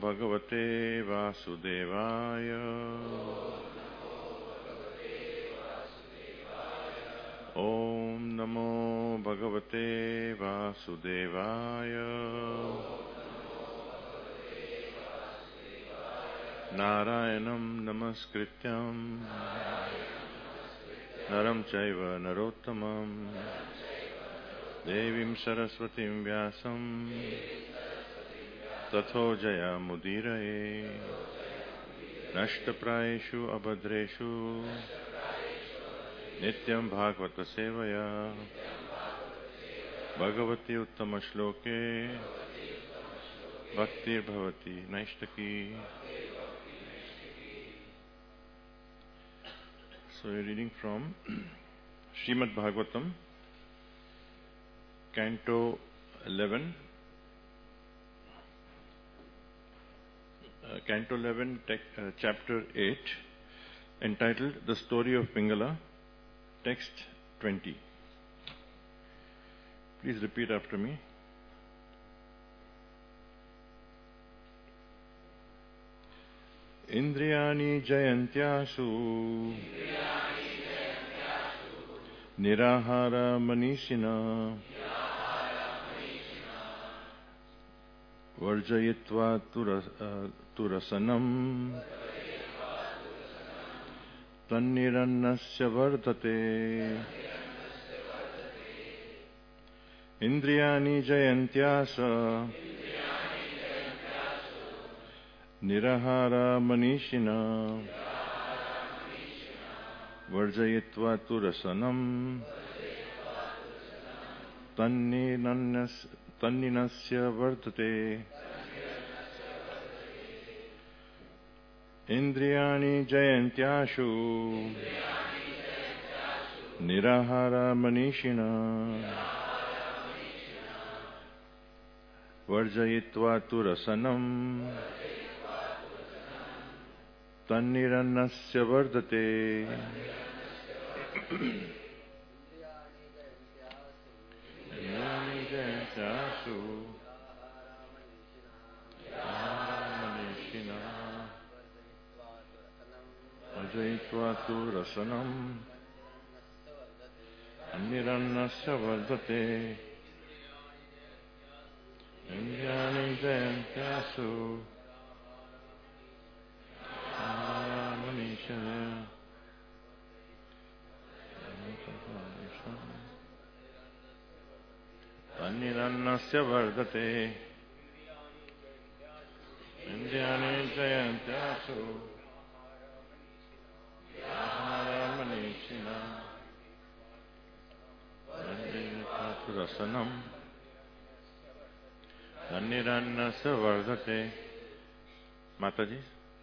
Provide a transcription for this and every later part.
Bhagavate Vasudevaya. Om Namo Bhagavate Vasudevaya. Narayanam Namaskrityam Naram Chaiva Narottamam Devim Saraswatim Vyasam Tatho Jaya Mudiraye Nashtaprayeshu Abhadreshu Nityam Bhagavata Sevaya Bhagavati Uttama Shloke Bhaktir Bhavati Naishtaki. So we are reading from Srimad Bhagavatam, Canto 11, Chapter 8, entitled The Story of Pingala, Text 20. Please repeat after me. Indriyani Jayantyasu Nirahara Manishina Varjayitva Turasanam Tannirannasya Vardate. Indriyani Jayantyasa Nirahara Manishina Varjayitva Turasanam Tanninasya Vardate. Indriyani Jayantyashu Nirahara Manishina Varjayitva Turasanam Tannirannasya Vardate. Indriyani Jayantyasu Manishina Varjayitva Turasanam Tannirannasya Vardate. Indriyani Jayantyasu Manishana Tannirannasya Vardate. Indriyani Jayantyasu Manishina Varjayitva Turasanam Tannirannasya Vardate. Mataji.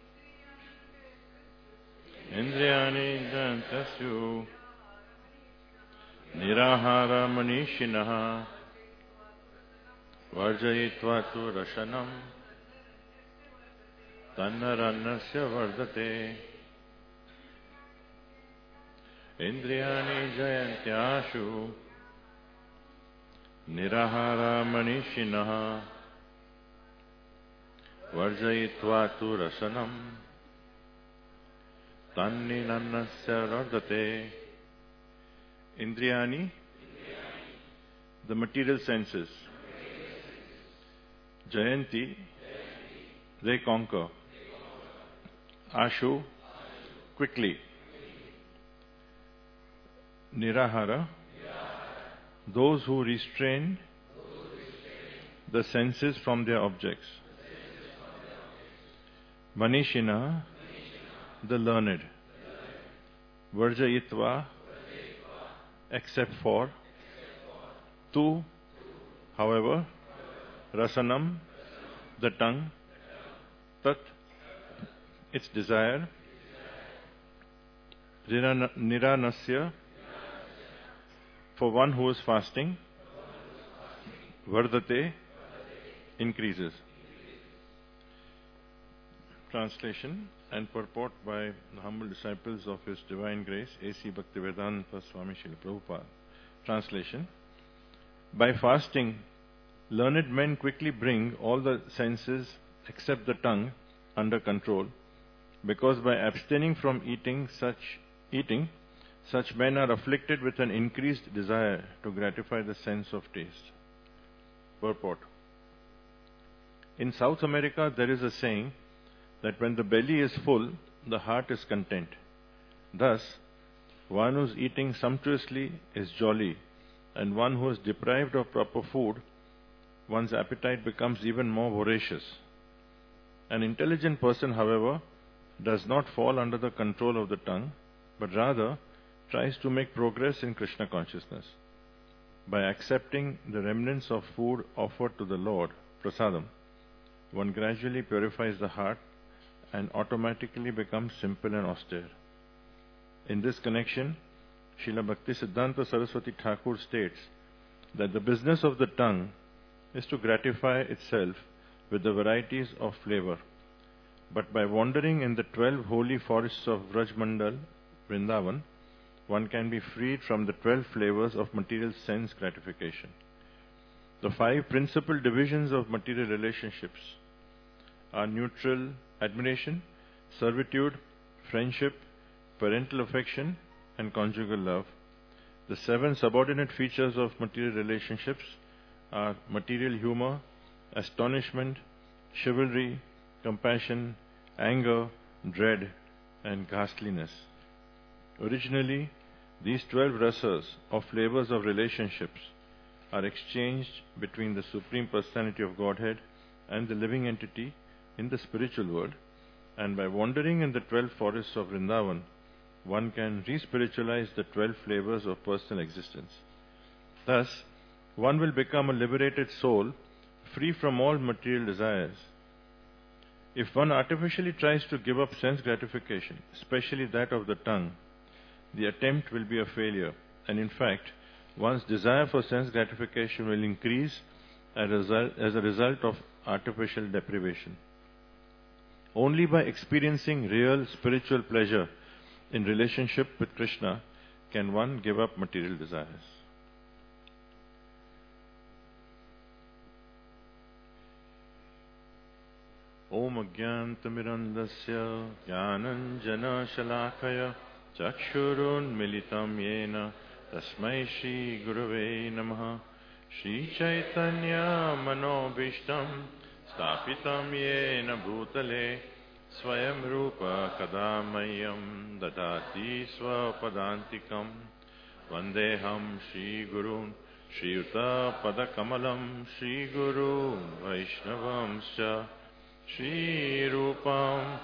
Indriyani Jayantyasu Nirahara Manishinaha Varjayitva Turasanam Tannirannasya Vardate. Indriyani Jayantyashu Nirahara Manishinaha Varjayitva Turasanam Tannirannasya Vardate. Indriyani, the material senses. Jayanti, they conquer. Ashu, quickly. Nirahara, those who restrain the senses from their objects. Manishina, the learned. Varjayitva, except for. Tu, however. Rasanam, the tongue. Tat, its desire. Niranasya, for one who is fasting. Vardate, increases. Translation and purport by the humble disciples of His Divine Grace, A.C. Bhaktivedanta Swami Srila Prabhupada. Translation. By fasting, learned men quickly bring all the senses except the tongue, under control, because by abstaining from eating, such men are afflicted with an increased desire to gratify the sense of taste. Purport. In South America, there is a saying that when the belly is full, the heart is content. Thus, one who is eating sumptuously is jolly, and one who is deprived of proper food, one's appetite becomes even more voracious. An intelligent person, however, does not fall under the control of the tongue, but rather tries to make progress in Krishna consciousness. By accepting the remnants of food offered to the Lord, prasadam, one gradually purifies the heart and automatically becomes simple and austere. In this connection, Srila Bhaktisiddhanta Saraswati Thakur states that the business of the tongue is to gratify itself with the varieties of flavor. But by wandering in the 12 holy forests of Vrajmandal, Vrindavan, one can be freed from the 12 flavors of material sense gratification. The 5 principal divisions of material relationships are neutral admiration, servitude, friendship, parental affection, and conjugal love. The 7 subordinate features of material relationships are material humor, astonishment, chivalry, compassion, anger, dread, and ghastliness. Originally, these 12 rasas or flavors of relationships are exchanged between the Supreme Personality of Godhead and the living entity in the spiritual world, and by wandering in the 12 forests of Vrindavan, one can re-spiritualize the 12 flavors of personal existence. Thus, one will become a liberated soul, free from all material desires. If one artificially tries to give up sense gratification, especially that of the tongue, the attempt will be a failure, and in fact, one's desire for sense gratification will increase as a result of artificial deprivation. Only by experiencing real spiritual pleasure in relationship with Krishna can one give up material desires. Om Ajnantamirandasya Jnananjana Shalakaya Chakshurun Militam Yena Tasmai Shri Gurave Namaha Shri Chaitanya Manobishtam Stapitam Yena Bhutale Swayam Rupa Kadamayam Dadati Swapadantikam Vandeham Shri Gurun Shri Yuta Padakamalam Shri Guru Vaishnavamscha Shri Rupam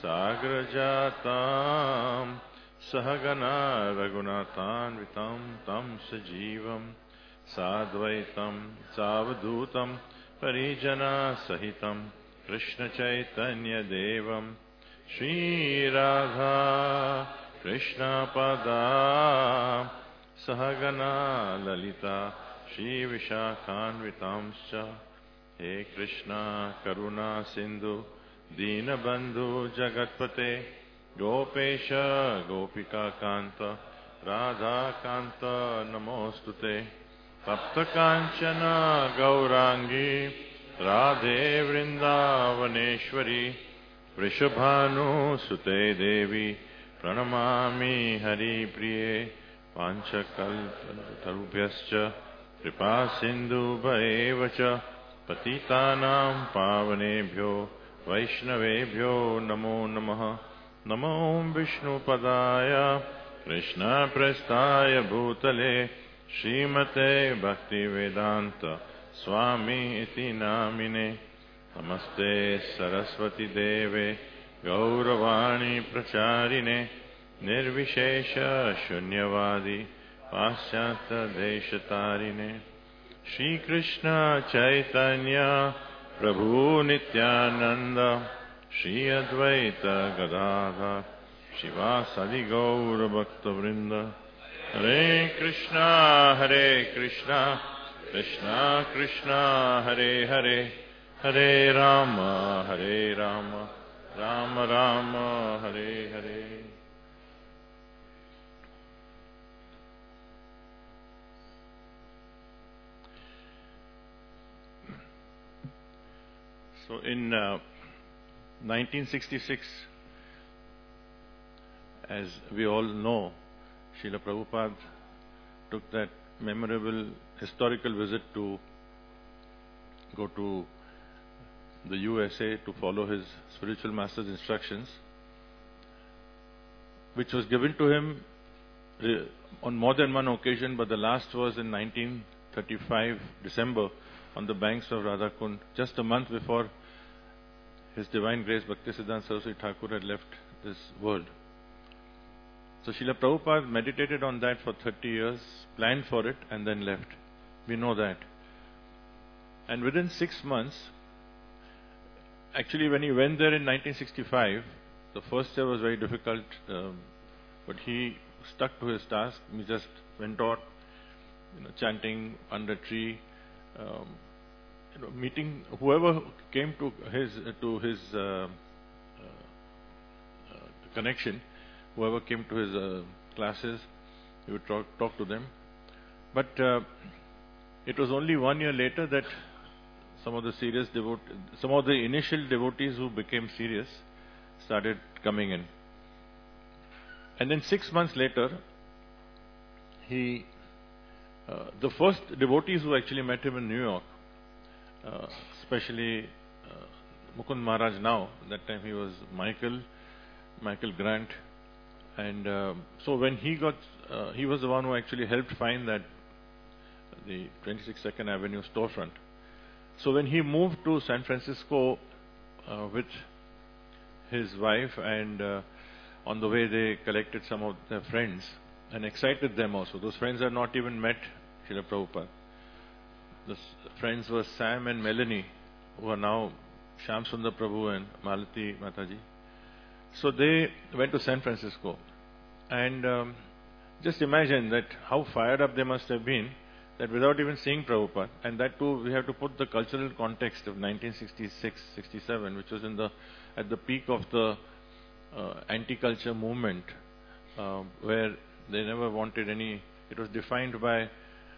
Sagrajatam Sahagana Raghunathan Vitam Tam Sajivam Sadvaitam Savadhutam Parijana Sahitam Krishna Chaitanya Devam Shri Radha Krishna Pada Sahagana Lalita Shri Vishakhanvitamscha He Krishna Karuna Sindhu Dinabandhu Jagatpate Gopesha Gopika Kanta Radha Kanta Namostute Tapta Kanchana Gaurangi Radhe Vrindavaneshwari Vrishabhanu Sute Devi Pranamami Hari Priye Panchakalparubhyascha Kripa Sindhu Bhaevacha Patitanam Pavanebhyo Vaishnavebhyo Namo Namaha Namo Vishnu Padaya Krishna Prestaya Bhutale Srimate Bhakti Vedanta Swami Iti Namine Namaste Saraswati Deve Gauravani Pracharine Nirvishesha Shunyavadi Paschata Deshatarine Shri Krishna Chaitanya Prabhu Nityananda Shri Advaita Gadadhar Shivasadi Gaura Bhakta Vrinda Hare Krishna Krishna Krishna Hare Hare Hare Rama Rama Rama Hare Hare. So in 1966, as we all know, Srila Prabhupada took that memorable historical visit to go to the USA to follow his spiritual master's instructions, which was given to him on more than one occasion, but the last was in 1935, December, on the banks of Radhakund, just a month before His Divine Grace Bhaktisiddhanta Saraswati Thakur had left this world. So Srila Prabhupada meditated on that for 30 years, planned for it, and then left. We know that. And within 6 months, actually when he went there in 1965, the first year was very difficult, but he stuck to his task. He just went out, chanting under a tree, meeting whoever came to his connection, whoever came to his classes, he would talk to them. But it was only 1 year later that some of the initial devotees who became serious started coming in. And then 6 months later, the first devotees who actually met him in New York, especially Mukund Maharaj now, that time he was Michael Grant, and so when he was the one who actually helped find that the 26 Second Avenue storefront. So when he moved to San Francisco with his wife, and on the way they collected some of their friends and excited them also. Those friends had not even met Srila Prabhupada. The friends were Sam and Melanie, who are now Shyam Sundar Prabhu and Malati Mataji. So they went to San Francisco, and just imagine that how fired up they must have been, that without even seeing Prabhupada, and that too we have to put the cultural context of 1966-67, which was at the peak of the anti-culture movement, where they never wanted any. It was defined by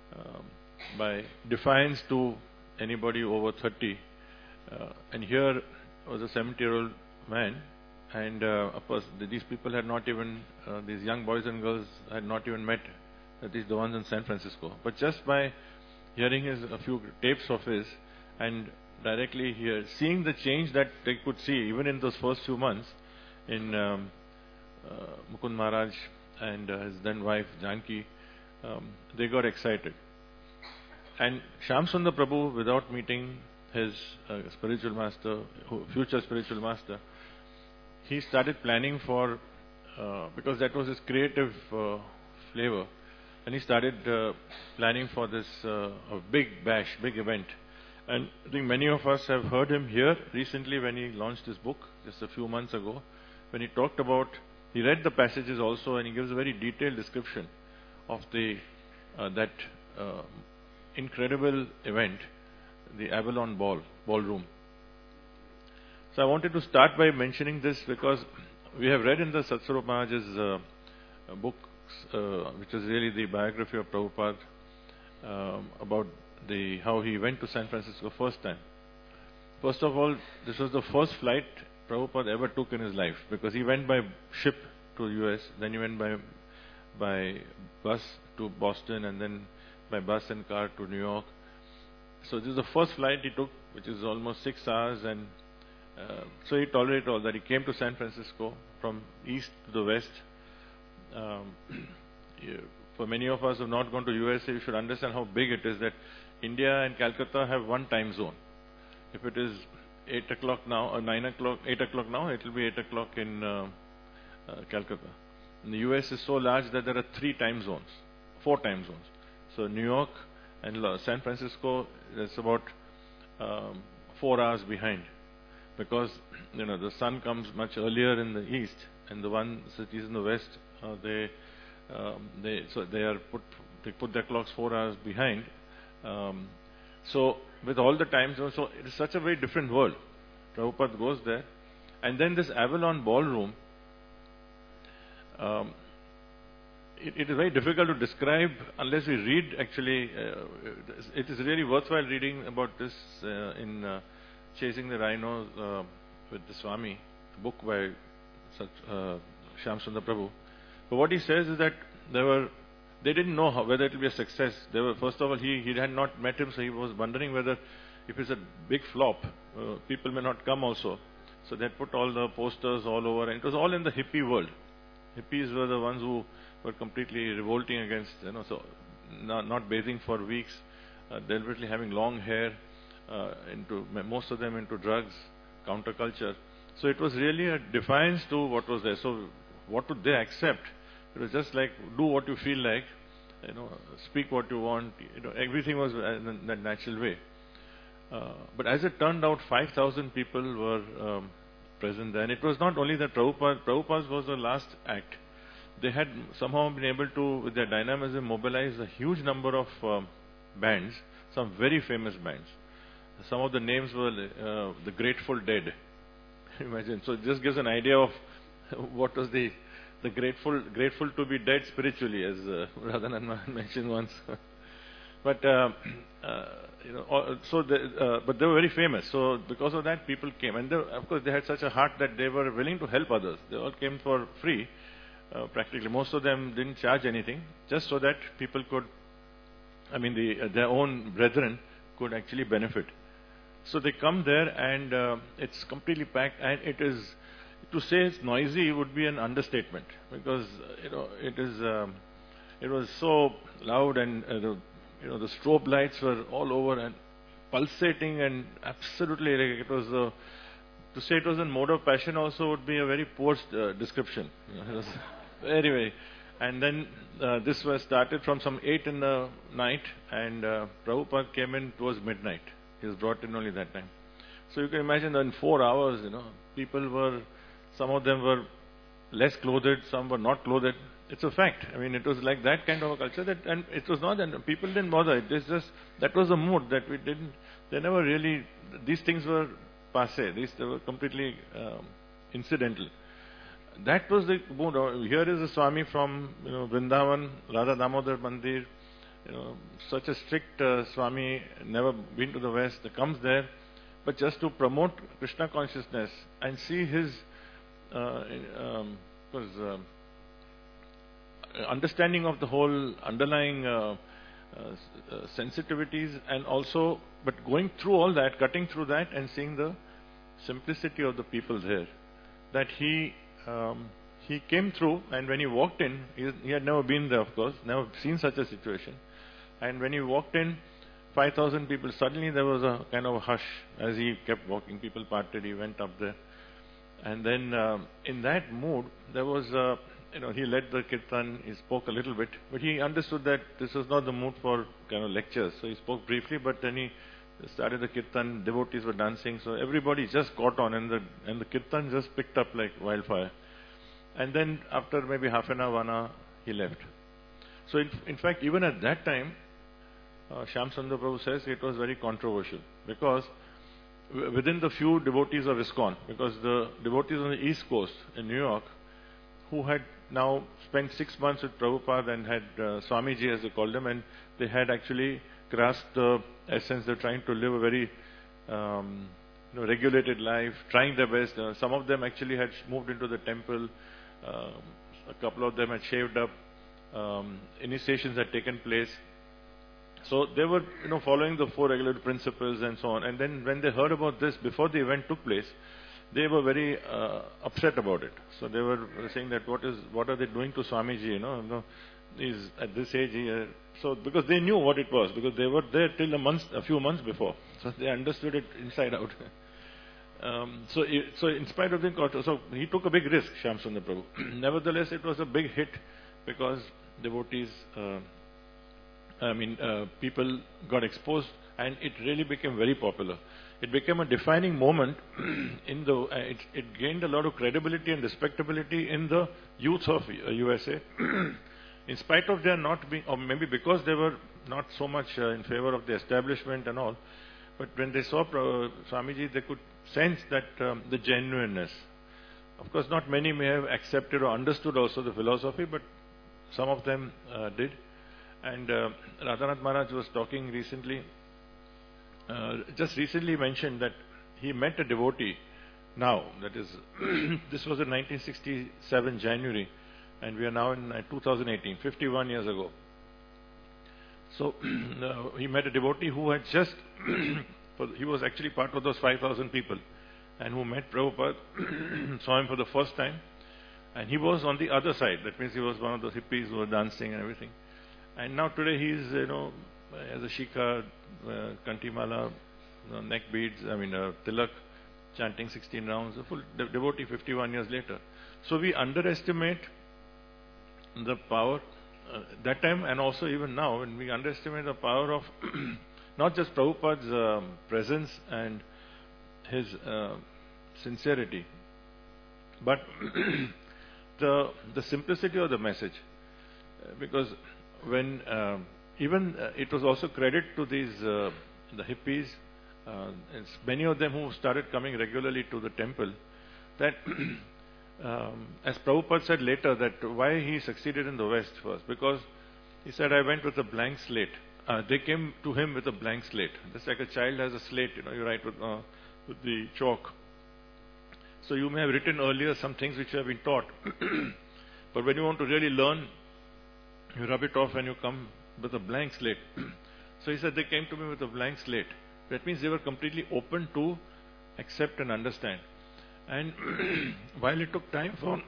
defiance to anybody over 30, and here was a 70-year-old man, and of course these people had not even, these young boys and girls had not even met, at least the ones in San Francisco. But just by hearing a few tapes of his, and directly here, seeing the change that they could see even in those first few months in Mukund Maharaj and his then wife Janki, they got excited. And Shyam Sundar Prabhu, without meeting his spiritual master, future spiritual master, he started planning for, because that was his creative flavor, and he started planning for this big bash, big event. And I think many of us have heard him here recently when he launched his book just a few months ago, when he talked about, he read the passages also, and he gives a very detailed description of that incredible event, the Avalon Ballroom. So I wanted to start by mentioning this because we have read in the Satsvarup Maharaj's book, which is really the biography of Prabhupada, about how he went to San Francisco first time. First of all, this was the first flight Prabhupada ever took in his life, because he went by ship to US, then he went by bus to Boston, and then by bus and car to New York. So this is the first flight he took, which is almost 6 hours, and so he tolerated all that. He came to San Francisco from east to the west. For many of us who have not gone to USA, you should understand how big it is, that India and Calcutta have one time zone. If it is 8 o'clock now, or 9 o'clock, 8 o'clock now, it will be 8 o'clock in Calcutta. And the US is so large that there are 4 time zones. So New York and San Francisco, that's about 4 hours behind, because the sun comes much earlier in the east, and the one cities in the west, they put their clocks 4 hours behind. So with all the time zones, so it is such a very different world. Prabhupada goes there, and then this Avalon Ballroom. It is very difficult to describe unless we read. Actually, it is really worthwhile reading about this in Chasing the Rhinos, with the Swami, a book by Shyam Sundar Prabhu. But what he says is that they didn't know whether it will be a success. First of all, he had not met him, so he was wondering whether if it's a big flop, people may not come also. So they had put all the posters all over, and it was all in the hippie world. Hippies were the ones who were completely revolting against, so not bathing for weeks, deliberately having long hair, most of them into drugs, counterculture. So it was really a defiance to what was there. So what would they accept? It was just like, do what you feel like, speak what you want, everything was in that natural way. But as it turned out, 5,000 people were present there. And it was not only that Prabhupada was the last act. They had somehow been able to, with their dynamism, mobilize a huge number of bands, some very famous bands. Some of the names were the Grateful Dead. Imagine. So it just gives an idea of what was the grateful to be dead spiritually, as Radhanand mentioned once. But but they were very famous. So because of that, people came, and of course they had such a heart that they were willing to help others. They all came for free, practically. Most of them didn't charge anything, just so that people could, their own brethren could actually benefit. So they come there, and it's completely packed, and it is, to say it's noisy would be an understatement, because it was so loud, and the strobe lights were all over and pulsating, and absolutely, it was to say it was in mode of passion also would be a very poor description. It was very. And then this was started from some 8 in the night, and Prabhupada came in towards midnight. He was brought in only that time. So you can imagine that in 4 hours, people were, some of them were less clothed, some were not clothed. It's a fact. It was like that kind of a culture, and it was not that people didn't bother. It is just, that was the mood that they never really, these things were passé. They were completely incidental. That was the mood. Here is a Swami from Vrindavan, Radha Damodar Mandir, such a strict Swami, never been to the West, comes there, but just to promote Krishna consciousness and see his understanding of the whole underlying sensitivities, and also, but going through all that, cutting through that, and seeing the simplicity of the people there. That he came through, and when he walked in, he had never been there, of course, never seen such a situation. And when he walked in, 5,000 people, suddenly there was a kind of a hush as he kept walking. People parted, he went up there. And then in that mood, there was, he led the kirtan, he spoke a little bit, but he understood that this was not the mood for kind of lectures. So he spoke briefly, but then he started the kirtan, devotees were dancing, so everybody just caught on, and the kirtan just picked up like wildfire. And then after maybe half an hour, 1 hour, he left. So in fact, even at that time, Shyam Sundar Prabhu says it was very controversial, because within the few devotees of ISKCON, because the devotees on the East Coast in New York, who had now spent 6 months with Prabhupada and had Swamiji, as they called them, and they had actually grasped the essence. They're trying to live a very regulated life, trying their best. Some of them actually had moved into the temple. A couple of them had shaved up. Initiations had taken place. So they were, following the 4 regulated principles and so on. And then when they heard about this, before the event took place, they were very upset about it. So they were saying that what are they doing to Swamiji? He's at this age. So because they knew what it was, because they were there till a few months before, so they understood it inside out. So in spite of so he took a big risk, Shyam Sundar Prabhu. Nevertheless, it was a big hit, because devotees, people got exposed, and it really became very popular. It became a defining moment in it gained a lot of credibility and respectability in the youth of USA. In spite of their not being, or maybe because they were not so much in favor of the establishment and all, but when they saw Swamiji, they could sense that the genuineness. Of course, not many may have accepted or understood also the philosophy, but some of them did. And Radhanath Maharaj was talking recently, just recently mentioned that he met a devotee now. That is, this was in 1967 January, and we are now in 2018, 51 years ago. So he met a devotee who had just, he was actually part of those 5,000 people, and who met Prabhupada, saw him for the first time, and he was on the other side. That means he was one of those hippies who were dancing and everything. And now today he is, has a shikha, kantimala, neck beads, tilak, chanting 16 rounds, a full devotee 51 years later. So we underestimate the power that time, and also even now, when we underestimate the power of not just Prabhupada's presence and his sincerity, but the simplicity of the message. Because when it was also credit to these the hippies, it's many of them who started coming regularly to the temple, that as Prabhupada said later, that why he succeeded in the West first, because he said, I went with a blank slate. They came to him with a blank slate. Just like a child has a slate, you write with the chalk. So you may have written earlier some things which you have been taught, but when you want to really learn, you rub it off and you come with a blank slate. So he said, they came to me with a blank slate. That means they were completely open to accept and understand. And while it took time for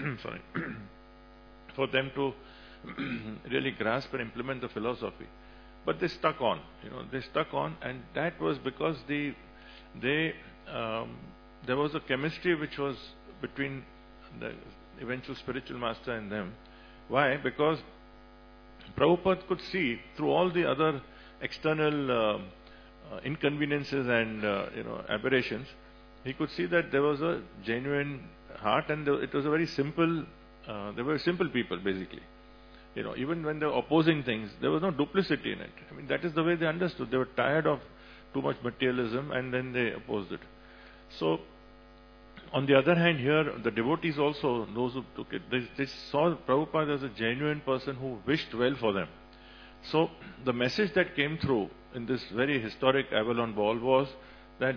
for them to really grasp and implement the philosophy, but they stuck on. They stuck on, and that was because there was a chemistry which was between the eventual spiritual master and them. Why? Because Prabhupada could see through all the other external inconveniences and aberrations. He could see that there was a genuine heart, and it was a very simple. They were simple people, basically. Even when they were opposing things, there was no duplicity in it. That is the way they understood. They were tired of too much materialism, and then they opposed it. So, on the other hand, here the devotees also, those who took it, they saw Prabhupada as a genuine person who wished well for them. So, the message that came through in this very historic Avalon Ball was that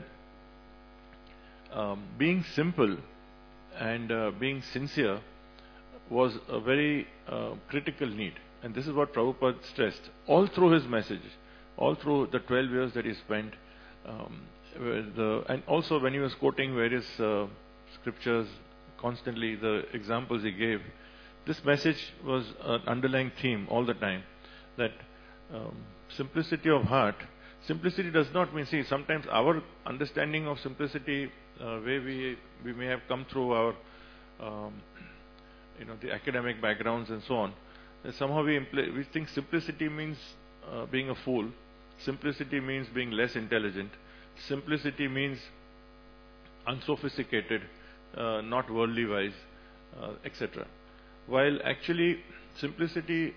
being simple and being sincere was a very critical need. And this is what Prabhupada stressed all through his message, all through the 12 years that he spent. And also when he was quoting various scriptures, constantly the examples he gave, this message was an underlying theme all the time, that simplicity of heart. Simplicity does not mean, sometimes our understanding of simplicity, where we may have come through our, the academic backgrounds and so on, somehow we think simplicity means being a fool. Simplicity means being less intelligent. Simplicity means unsophisticated, not worldly wise, etc. While actually simplicity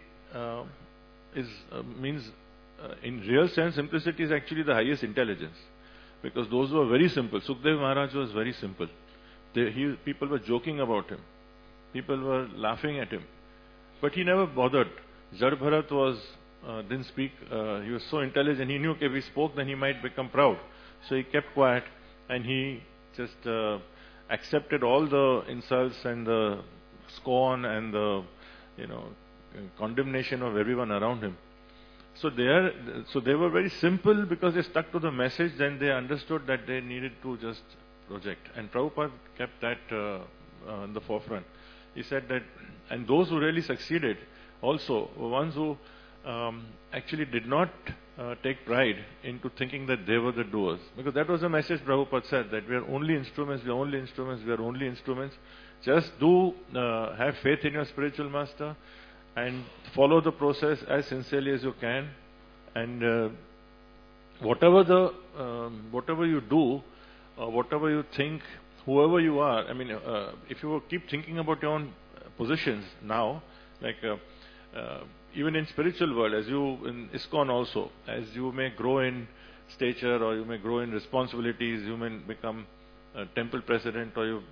means, in real sense, simplicity is actually the highest intelligence. Because those who are very simple, Sukhdev Maharaj was very simple. People were joking about him. People were laughing at him. But he never bothered. Jad Bharat didn't speak. He was so intelligent. He knew if he spoke, then he might become proud. So he kept quiet, and he just accepted all the insults and the scorn and the condemnation of everyone around him. So they were very simple because they stuck to the message. Then they understood that they needed to just project. And Prabhupada kept that in the forefront. He said that, and those who really succeeded also were ones who actually did not take pride into thinking that they were the doers. Because that was the message Prabhupada said, that we are only instruments, we are only instruments, we are only instruments. Just have faith in your spiritual master and follow the process as sincerely as you can. And whatever you do, whatever you think, whoever you are, if you keep thinking about your own positions now, like even in spiritual world, as you in ISKCON also, as you may grow in stature or you may grow in responsibilities, you may become a temple president, or you're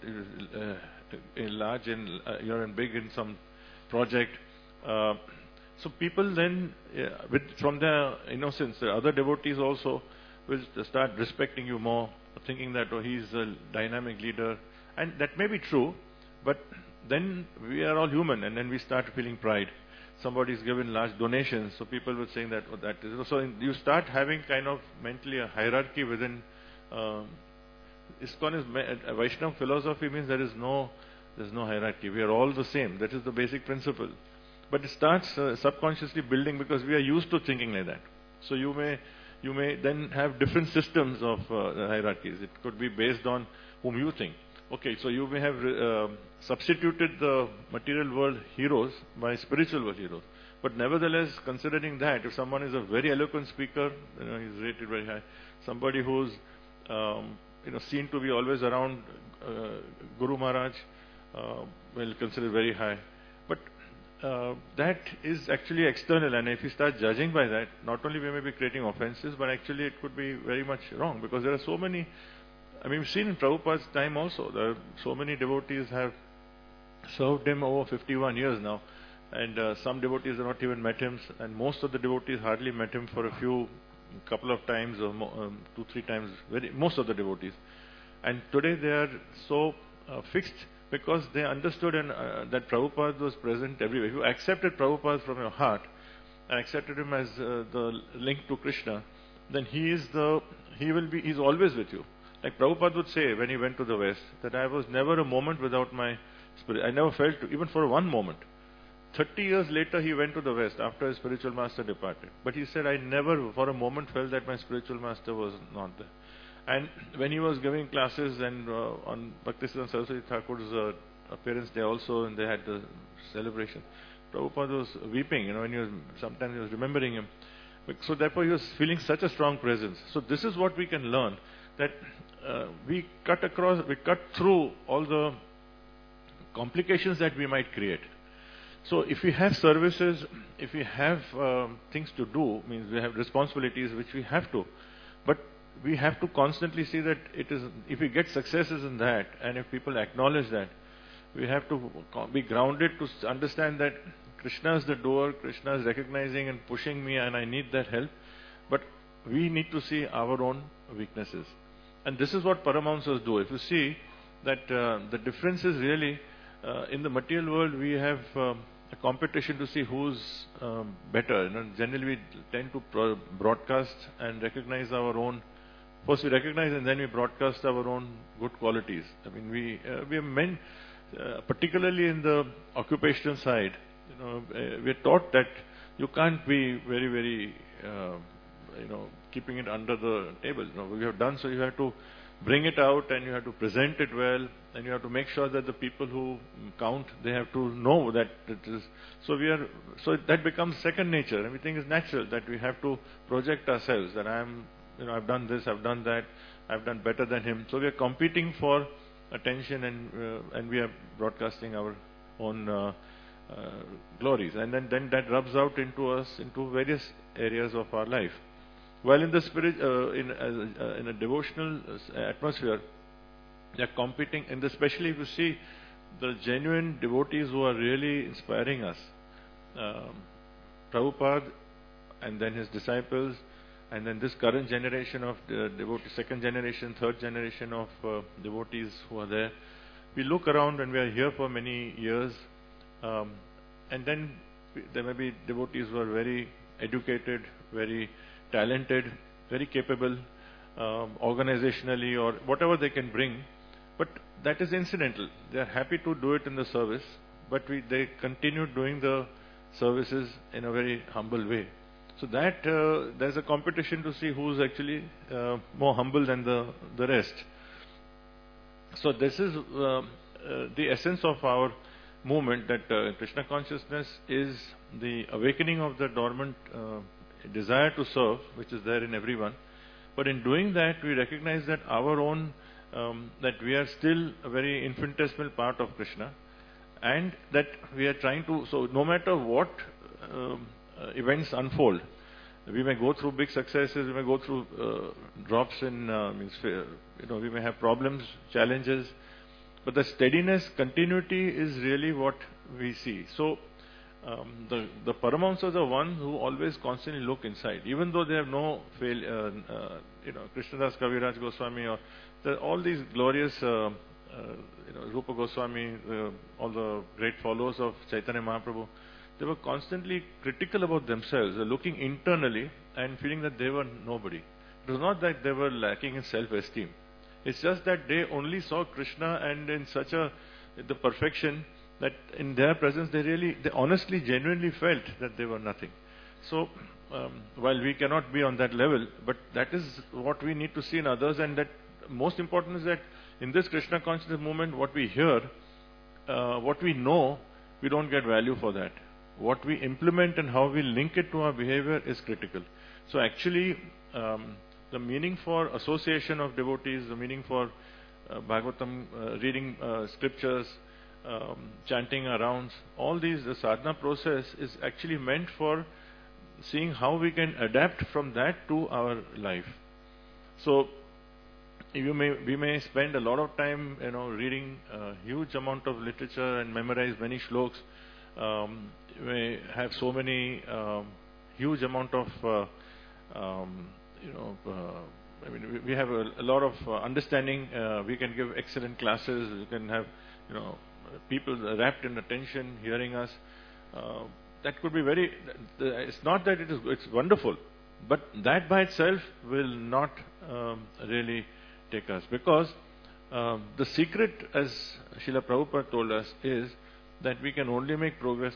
big in some project. So people then, from their innocence, the other devotees also will start respecting you more, thinking that, oh, he's a dynamic leader. And that may be true, but then we are all human, and then we start feeling pride. Somebody's given large donations, so people were saying that, oh, that is. So you start having kind of mentally a hierarchy within. ISKCON is Vaishnava philosophy means there's no hierarchy. We are all the same. That is the basic principle. But it starts subconsciously building because we are used to thinking like that. So you may then have different systems of hierarchies. It could be based on whom you think. Okay, so you may have substituted the material world heroes by spiritual world heroes. But nevertheless, considering that, if someone is a very eloquent speaker, he's rated very high. Somebody who's seen to be always around Guru Maharaj, will consider very high. But that is actually external, and if you start judging by that, not only we may be creating offenses, but actually it could be very much wrong, because there are so many. We've seen in Prabhupada's time also, there are so many devotees have served him over 51 years now, and some devotees have not even met him, and most of the devotees hardly met him for couple of times or 2-3 times, most of the devotees. And today they are so fixed because they understood that Prabhupada was present everywhere. If you accepted Prabhupada from your heart and accepted him as the link to Krishna, then he's always with you. Like Prabhupada would say when he went to the West, that I was never a moment without my spirit. I never felt, even for one moment. 30 years later, he went to the West after his spiritual master departed. But he said, I never for a moment felt that my spiritual master was not there. And when he was giving classes and on Bhaktisiddhanta Saraswati Thakur's appearance there also, and they had the celebration, Prabhupada was weeping, when sometimes he was remembering him. So therefore he was feeling such a strong presence. So this is what we can learn, that we cut through all the complications that we might create. So if we have services, if we have things to do, means we have responsibilities which we have to, but we have to constantly see that if we get successes in that, and if people acknowledge that, we have to be grounded to understand that Krishna is the doer, Krishna is recognizing and pushing me, and I need that help. But we need to see our own weaknesses. And this is what Paramahamsas do. If you see that the difference is really, in the material world, we have a competition to see who's better. Generally, we tend to broadcast and recognize our own. First, we recognize and then we broadcast our own good qualities. We are meant, particularly in the occupational side, we are taught that you can't be very, very, keeping it under the table. We have done so. You have to bring it out, and you have to present it well, and you have to make sure that the people who count, they have to know that it is. So that becomes second nature. Everything is natural, that we have to project ourselves, that I've done this, I've done that, I've done better than him. So we are competing for attention, and we are broadcasting our own glories, and then that rubs out into various areas of our life. While in the spirit, in a devotional atmosphere, they are competing, and especially if you see the genuine devotees who are really inspiring us, Prabhupada, and then his disciples, and then this current generation of devotees, second generation, third generation of devotees who are there. We look around, and we are here for many years, and then there may be devotees who are very educated, very talented, very capable, organizationally or whatever they can bring, but that is incidental. They are happy to do it in the service, but they continue doing the services in a very humble way. So that there's a competition to see who's actually more humble than the rest. So this is the essence of our movement, that Krishna consciousness is the awakening of the dormant desire to serve, which is there in everyone. But in doing that, we recognize that our own, that we are still a very infinitesimal part of Krishna, and that we are trying to, so no matter what events unfold, we may go through big successes, we may go through drops in, we may have problems, challenges, but the steadiness, continuity is really what we see. So the Paramahamsas are ones who always constantly look inside, even though they have no failure. Krishnadas Kaviraj Goswami or all these glorious, Rupa Goswami, all the great followers of Chaitanya Mahaprabhu, they were constantly critical about themselves, looking internally and feeling that they were nobody. It was not that they were lacking in self-esteem. It's just that they only saw Krishna and in such the perfection that in their presence they honestly, genuinely felt that they were nothing. So, while we cannot be on that level, but that is what we need to see in others, and that most important is that in this Krishna consciousness movement, what we hear, what we know, we don't get value for that. What we implement and how we link it to our behavior is critical. So actually, the meaning for association of devotees, the meaning for Bhagavatam, reading scriptures, chanting arounds, all these, the sadhana process is actually meant for seeing how we can adapt from that to our life. So, we may spend a lot of time, reading a huge amount of literature and memorize many shloks. We may have so many huge amount of, we have a lot of understanding. We can give excellent classes. We can have, people wrapped in attention, hearing us. That could be it's not that it's wonderful, but that by itself will not really take us. Because the secret, as Srila Prabhupada told us, is that we can only make progress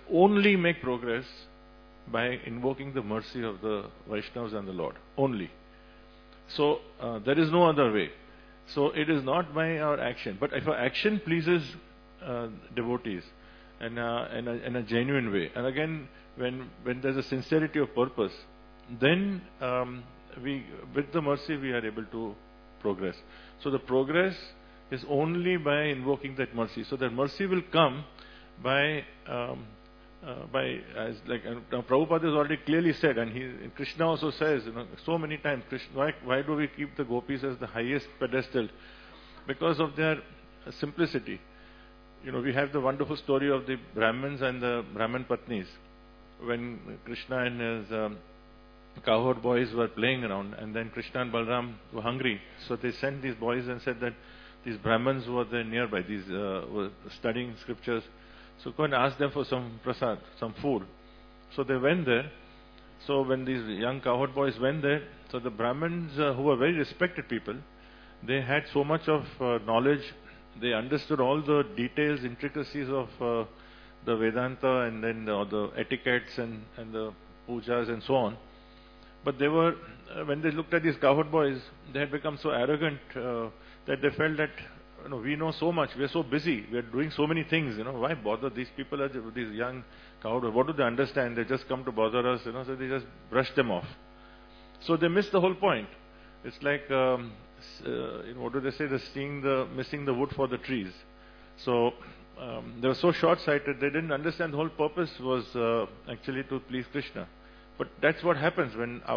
by invoking the mercy of the Vaishnavas and the Lord. Only. So, there is no other way. So, it is not by our action. But if our action pleases devotees in a genuine way, and again, when there's a sincerity of purpose, then with the mercy we are able to progress. So, the progress is only by invoking that mercy. So, that mercy will come by Prabhupada has already clearly said, and Krishna also says, so many times, why do we keep the gopis as the highest pedestal? Because of their simplicity. We have the wonderful story of the Brahmins and the Brahman Patnis. When Krishna and his cowherd boys were playing around, and then Krishna and Balram were hungry, so they sent these boys and said that these Brahmins who were there nearby, these were studying scriptures, so go and ask them for some prasad, some food. So they went there. So when these young cowherd boys went there, so the Brahmins, who were very respected people, they had so much of knowledge. They understood all the details, intricacies of the Vedanta, and then the etiquettes and the pujas and so on. But they were, when they looked at these cowherd boys, they had become so arrogant that they felt that, we know so much, we are so busy, we are doing so many things, why bother? These people are these young cowherd boys, what do they understand? They just come to bother us, so they just brush them off. So they missed the whole point. It's like, what do they say? Missing the wood for the trees. So they were so short-sighted, they didn't understand the whole purpose was actually to please Krishna. But that's what happens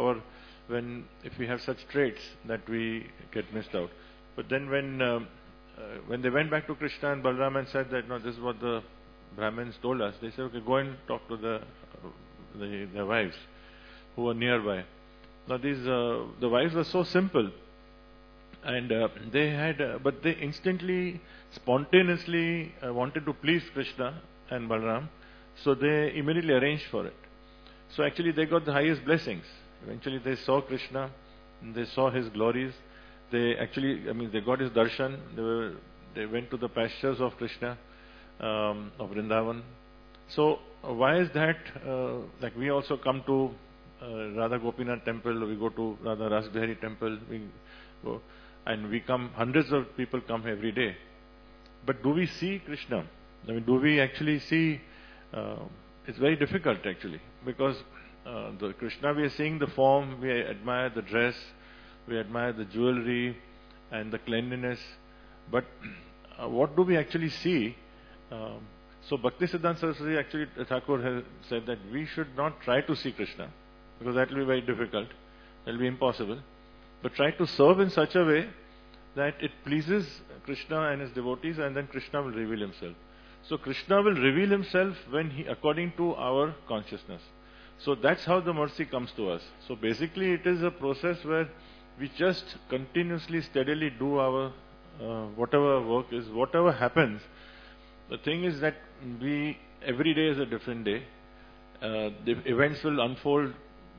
if we have such traits that we get missed out. But then when they went back to Krishna and Balram and said that, no, this is what the Brahmins told us, they said, okay, go and talk to their wives who were nearby. Now the wives were so simple, and but they instantly, spontaneously wanted to please Krishna and Balram, so they immediately arranged for it. So actually they got the highest blessings. Eventually they saw Krishna, they saw his glories. They got his darshan. They went to the pastures of Krishna, of Vrindavan. So why is that? Like we also come to Radha Gopinath temple, we go to Radha Rasbihari temple, we go, and we come, hundreds of people come every day. But do we see Krishna? Do we actually see? It's very difficult actually, because the Krishna, we are seeing the form, we admire the dress, we admire the jewelry and the cleanliness, but what do we actually see? So Bhaktisiddhanta Saraswati, actually Thakur has said that we should not try to see Krishna, because that will be very difficult, that will be impossible, but try to serve in such a way that it pleases Krishna and his devotees, and then Krishna will reveal himself. So Krishna will reveal himself according to our consciousness. So that's how the mercy comes to us. So basically it is a process where we just continuously, steadily do our whatever work is, whatever happens, the thing is that every day is a different day. The events will unfold,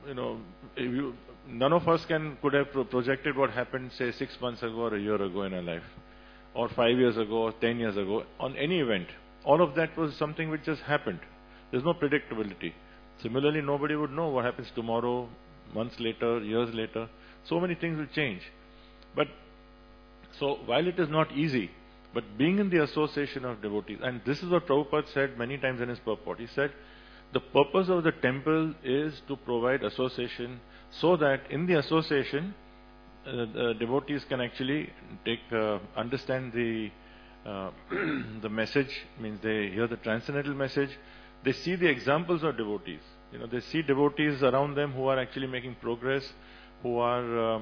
none of us could have projected what happened, say, 6 months ago or a year ago in our life, or 5 years ago, or 10 years ago, on any event. All of that was something which just happened. There's no predictability. Similarly, nobody would know what happens tomorrow, months later, years later. So many things will change. So while it is not easy, but being in the association of devotees, and this is what Prabhupada said many times in his purport. He said, the purpose of the temple is to provide association, so that in the association, the devotees can actually understand the the message, means they hear the transcendental message. They see the examples of devotees. They see devotees around them who are actually making progress, who are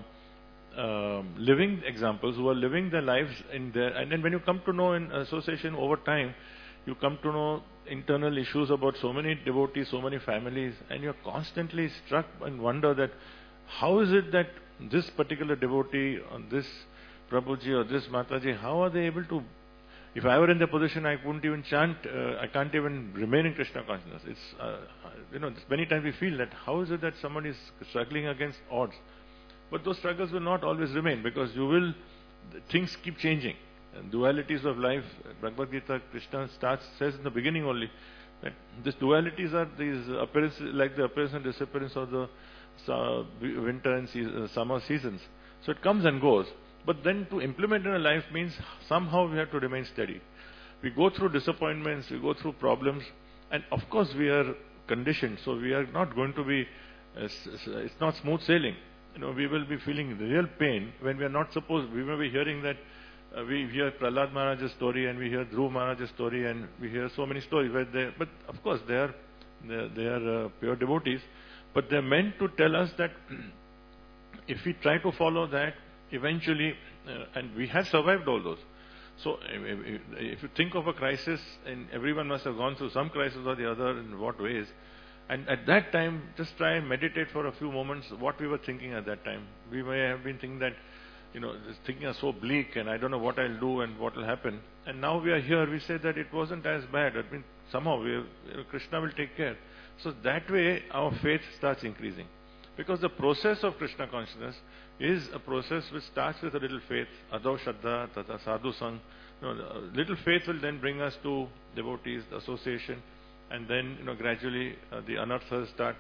living examples, who are living their lives in there. And then when you come to know in association over time, you come to know internal issues about so many devotees, so many families, and you're constantly struck and wonder that how is it that this particular devotee, or this Prabhuji or this Mataji, how are they able to, if I were in their position, I wouldn't even chant, I can't even remain in Krishna consciousness. It's, many times we feel that how is it that somebody is struggling against odds? But those struggles will not always remain, because things keep changing. And dualities of life, Bhagavad Gita, Krishna says in the beginning only, that these dualities are these appearances, like the appearance and disappearance of the winter and summer seasons. So it comes and goes. But then to implement in a life means somehow we have to remain steady. We go through disappointments, we go through problems, and of course we are conditioned, so we are not going to be, it's not smooth sailing. We will be feeling real pain when we are not supposed. We may be hearing that, we hear Prahlad Maharaj's story, and we hear Dhruv Maharaj's story, and we hear so many stories but of course they are pure devotees, but they are meant to tell us that if we try to follow that, eventually, and we have survived all those. So if you think of a crisis, and everyone must have gone through some crisis or the other, in what ways, and at that time, just try and meditate for a few moments what we were thinking at that time. We may have been thinking that, this thinking is so bleak, and I don't know what I'll do and what will happen. And now we are here, we say that it wasn't as bad. Somehow Krishna will take care. So that way our faith starts increasing. Because the process of Krishna consciousness is a process which starts with a little faith, adho shraddha, tata sadhu sang. Little faith will then bring us to devotees, the association, and then gradually the anarthas start.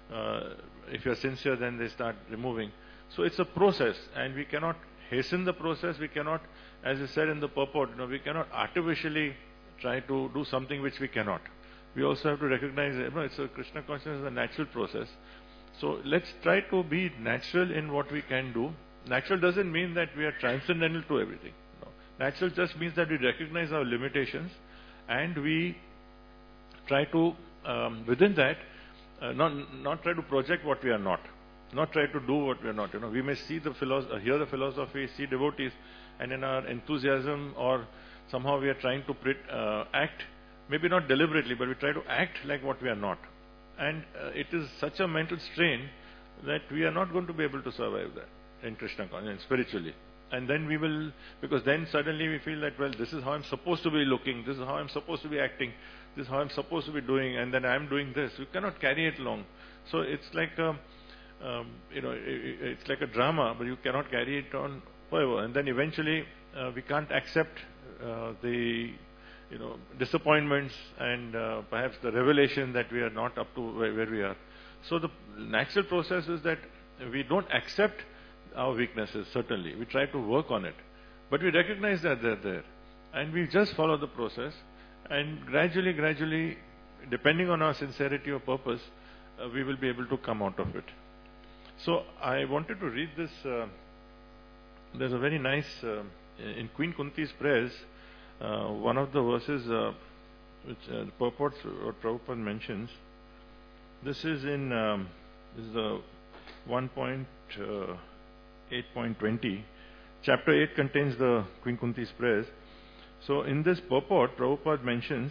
If you are sincere, then they start removing. So it's a process, and we cannot hasten the process. We cannot, as I said in the purport, we cannot artificially try to do something which we cannot. We also have to recognize that it's a Krishna consciousness is a natural process. So let's try to be natural in what we can do. Natural doesn't mean that we are transcendental to everything. No. Natural just means that we recognize our limitations, and we try to, within that, not try to project what we are not. Not try to do what we are not. We may see hear the philosophy, see devotees, and in our enthusiasm or somehow we are trying to act, maybe not deliberately, but we try to act like what we are not. And it is such a mental strain that we are not going to be able to survive that in Krishna consciousness, spiritually. And then because then suddenly we feel that, well, this is how I'm supposed to be looking, this is how I'm supposed to be acting, this is how I'm supposed to be doing, and then I'm doing this. We cannot carry it long. So it's like it's like a drama, but you cannot carry it on forever. And then eventually we can't accept the disappointments and perhaps the revelation that we are not up to where we are. So the natural process is that we don't accept our weaknesses, certainly. We try to work on it. But we recognize that they're there. And we just follow the process. And gradually, depending on our sincerity or purpose, we will be able to come out of it. So I wanted to read this. There's a very nice, in Queen Kunti's prayers, one of the verses which purports what Prabhupada mentions. This is in this is 1.8.20. Chapter 8 contains the Queen Kunti's prayers. So in this purport, Prabhupada mentions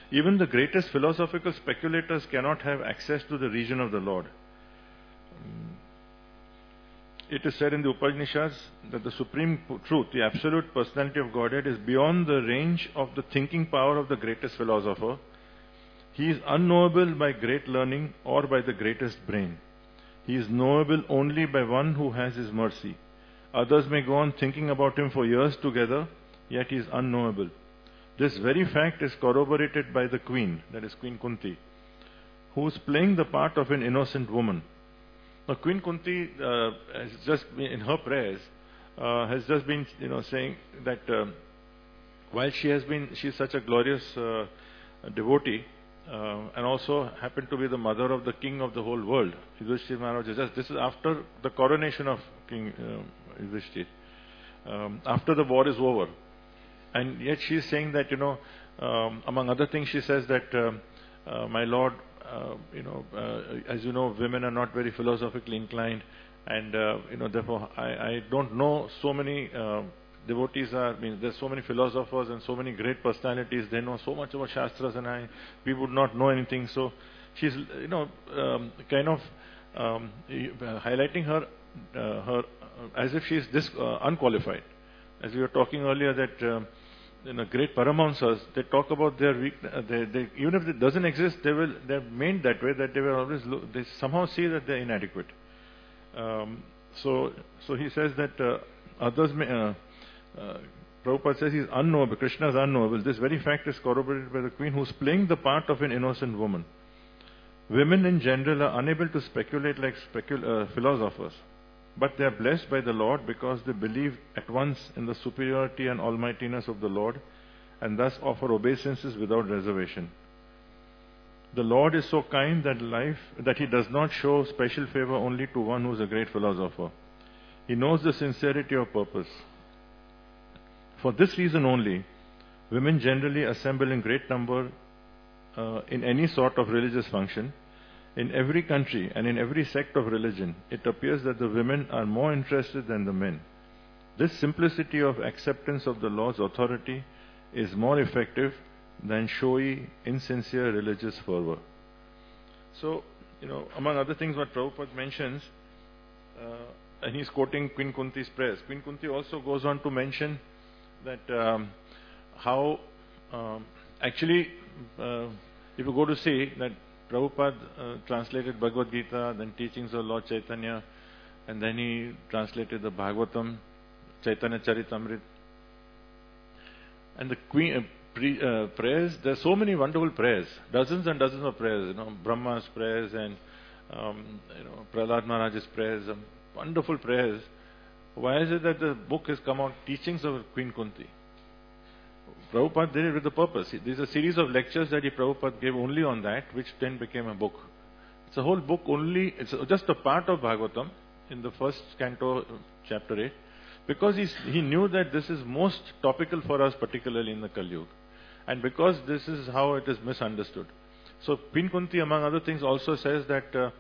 Even the greatest philosophical speculators cannot have access to the region of the Lord. It is said in the Upanishads that the supreme truth, the absolute personality of Godhead, is beyond the range of the thinking power of the greatest philosopher. He is unknowable by great learning or by the greatest brain. He is knowable only by one who has his mercy. Others may go on thinking about him for years together, yet he is unknowable. This very fact is corroborated by the queen, that is Queen Kunti, who is playing the part of an innocent woman. Now, Queen Kunti has just been, in her prayers, has just been, saying that while she's such a glorious devotee, and also happened to be the mother of the king of the whole world, Yudhishthir Maharaj. This is after the coronation of King Yudhishthir, after the war is over. And yet she is saying that, among other things, she says that, my Lord, as you know, women are not very philosophically inclined, and, therefore, I don't know so many devotees there's so many philosophers and so many great personalities, they know so much about Shastras, and we would not know anything. So she's, kind of highlighting her as if she's this unqualified. As we were talking earlier, that great Paramahamsas, they talk about their weakness. Even if it doesn't exist, they're made that way, that they will always they somehow see that they're inadequate. So he says that others may. Prabhupada says he's unknowable, Krishna is unknowable. This very fact is corroborated by the queen, who's playing the part of an innocent woman. Women in general are unable to speculate like philosophers, but they are blessed by the Lord because they believe at once in the superiority and almightiness of the Lord, and thus offer obeisances without reservation. The Lord is so kind that He does not show special favor only to one who is a great philosopher. He knows the sincerity of purpose. For this reason only, women generally assemble in great number in any sort of religious function. In every country and in every sect of religion, it appears that the women are more interested than the men. This simplicity of acceptance of the Lord's authority is more effective than showy, insincere religious fervor. So, among other things what Prabhupada mentions, and he's quoting Queen Kunti's prayers. Queen Kunti also goes on to mention that how actually, if you go to see that Prabhupada translated Bhagavad Gita, then teachings of Lord Chaitanya, and then he translated the Bhagavatam, Chaitanya Charitamrita. And the queen prayers, there are so many wonderful prayers, dozens and dozens of prayers, Brahma's prayers and Prahlad Maharaj's prayers, wonderful prayers. Why is it that the book has come out, Teachings of Queen Kunti? Prabhupada did it with a purpose. There's a series of lectures that Prabhupada gave only on that, which then became a book. It's a whole book only, it's just a part of Bhagavatam in the first canto, chapter 8, because he knew that this is most topical for us, particularly in the Kali Yuga, and because this is how it is misunderstood. So Queen Kunti, among other things, also says that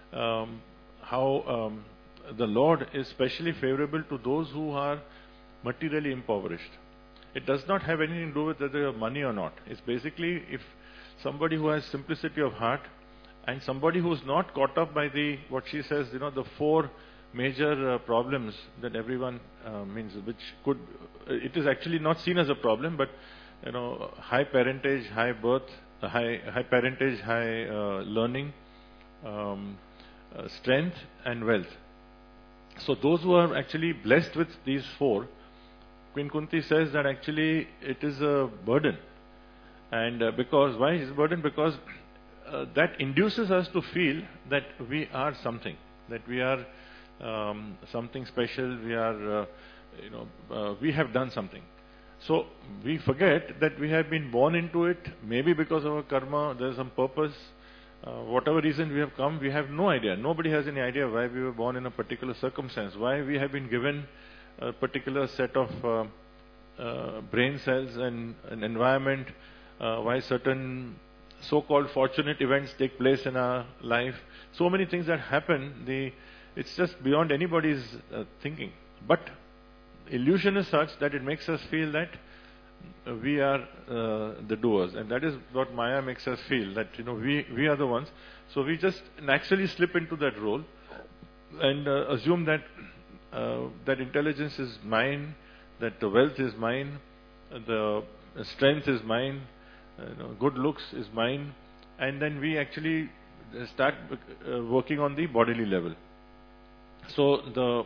how the Lord is specially favorable to those who are materially impoverished. It does not have anything to do with whether you have money or not. It's basically if somebody who has simplicity of heart and somebody who is not caught up by what she says, the four major problems that everyone means, which it is actually not seen as a problem, but high parentage, high birth, high parentage, high learning, strength and wealth. So those who are actually blessed with these four, Queen Kunti says that actually it is a burden. And why is it a burden? Because that induces us to feel that we are something, that we are something special, we are, we have done something. So we forget that we have been born into it, maybe because of our karma, there is some purpose. Whatever reason we have come, we have no idea. Nobody has any idea why we were born in a particular circumstance, why we have been given a particular set of brain cells and an environment, why certain so-called fortunate events take place in our life. So many things that happen, it's just beyond anybody's thinking. But illusion is such that it makes us feel that we are the doers, and that is what Maya makes us feel, that we are the ones. So we just naturally slip into that role and assume that that intelligence is mine, that the wealth is mine, the strength is mine, good looks is mine, and then we actually start working on the bodily level. So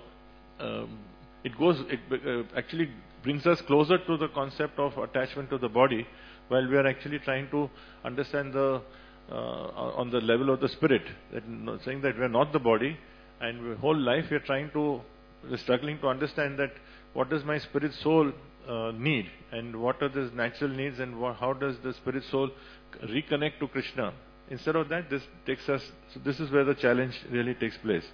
it actually brings us closer to the concept of attachment to the body, while we are actually trying to understand on the level of the spirit, that saying that we are not the body, and the whole life we are struggling to understand that what does my spirit soul need, and what are these natural needs, and how does the spirit soul reconnect to Krishna. Instead of that, this is where the challenge really takes place.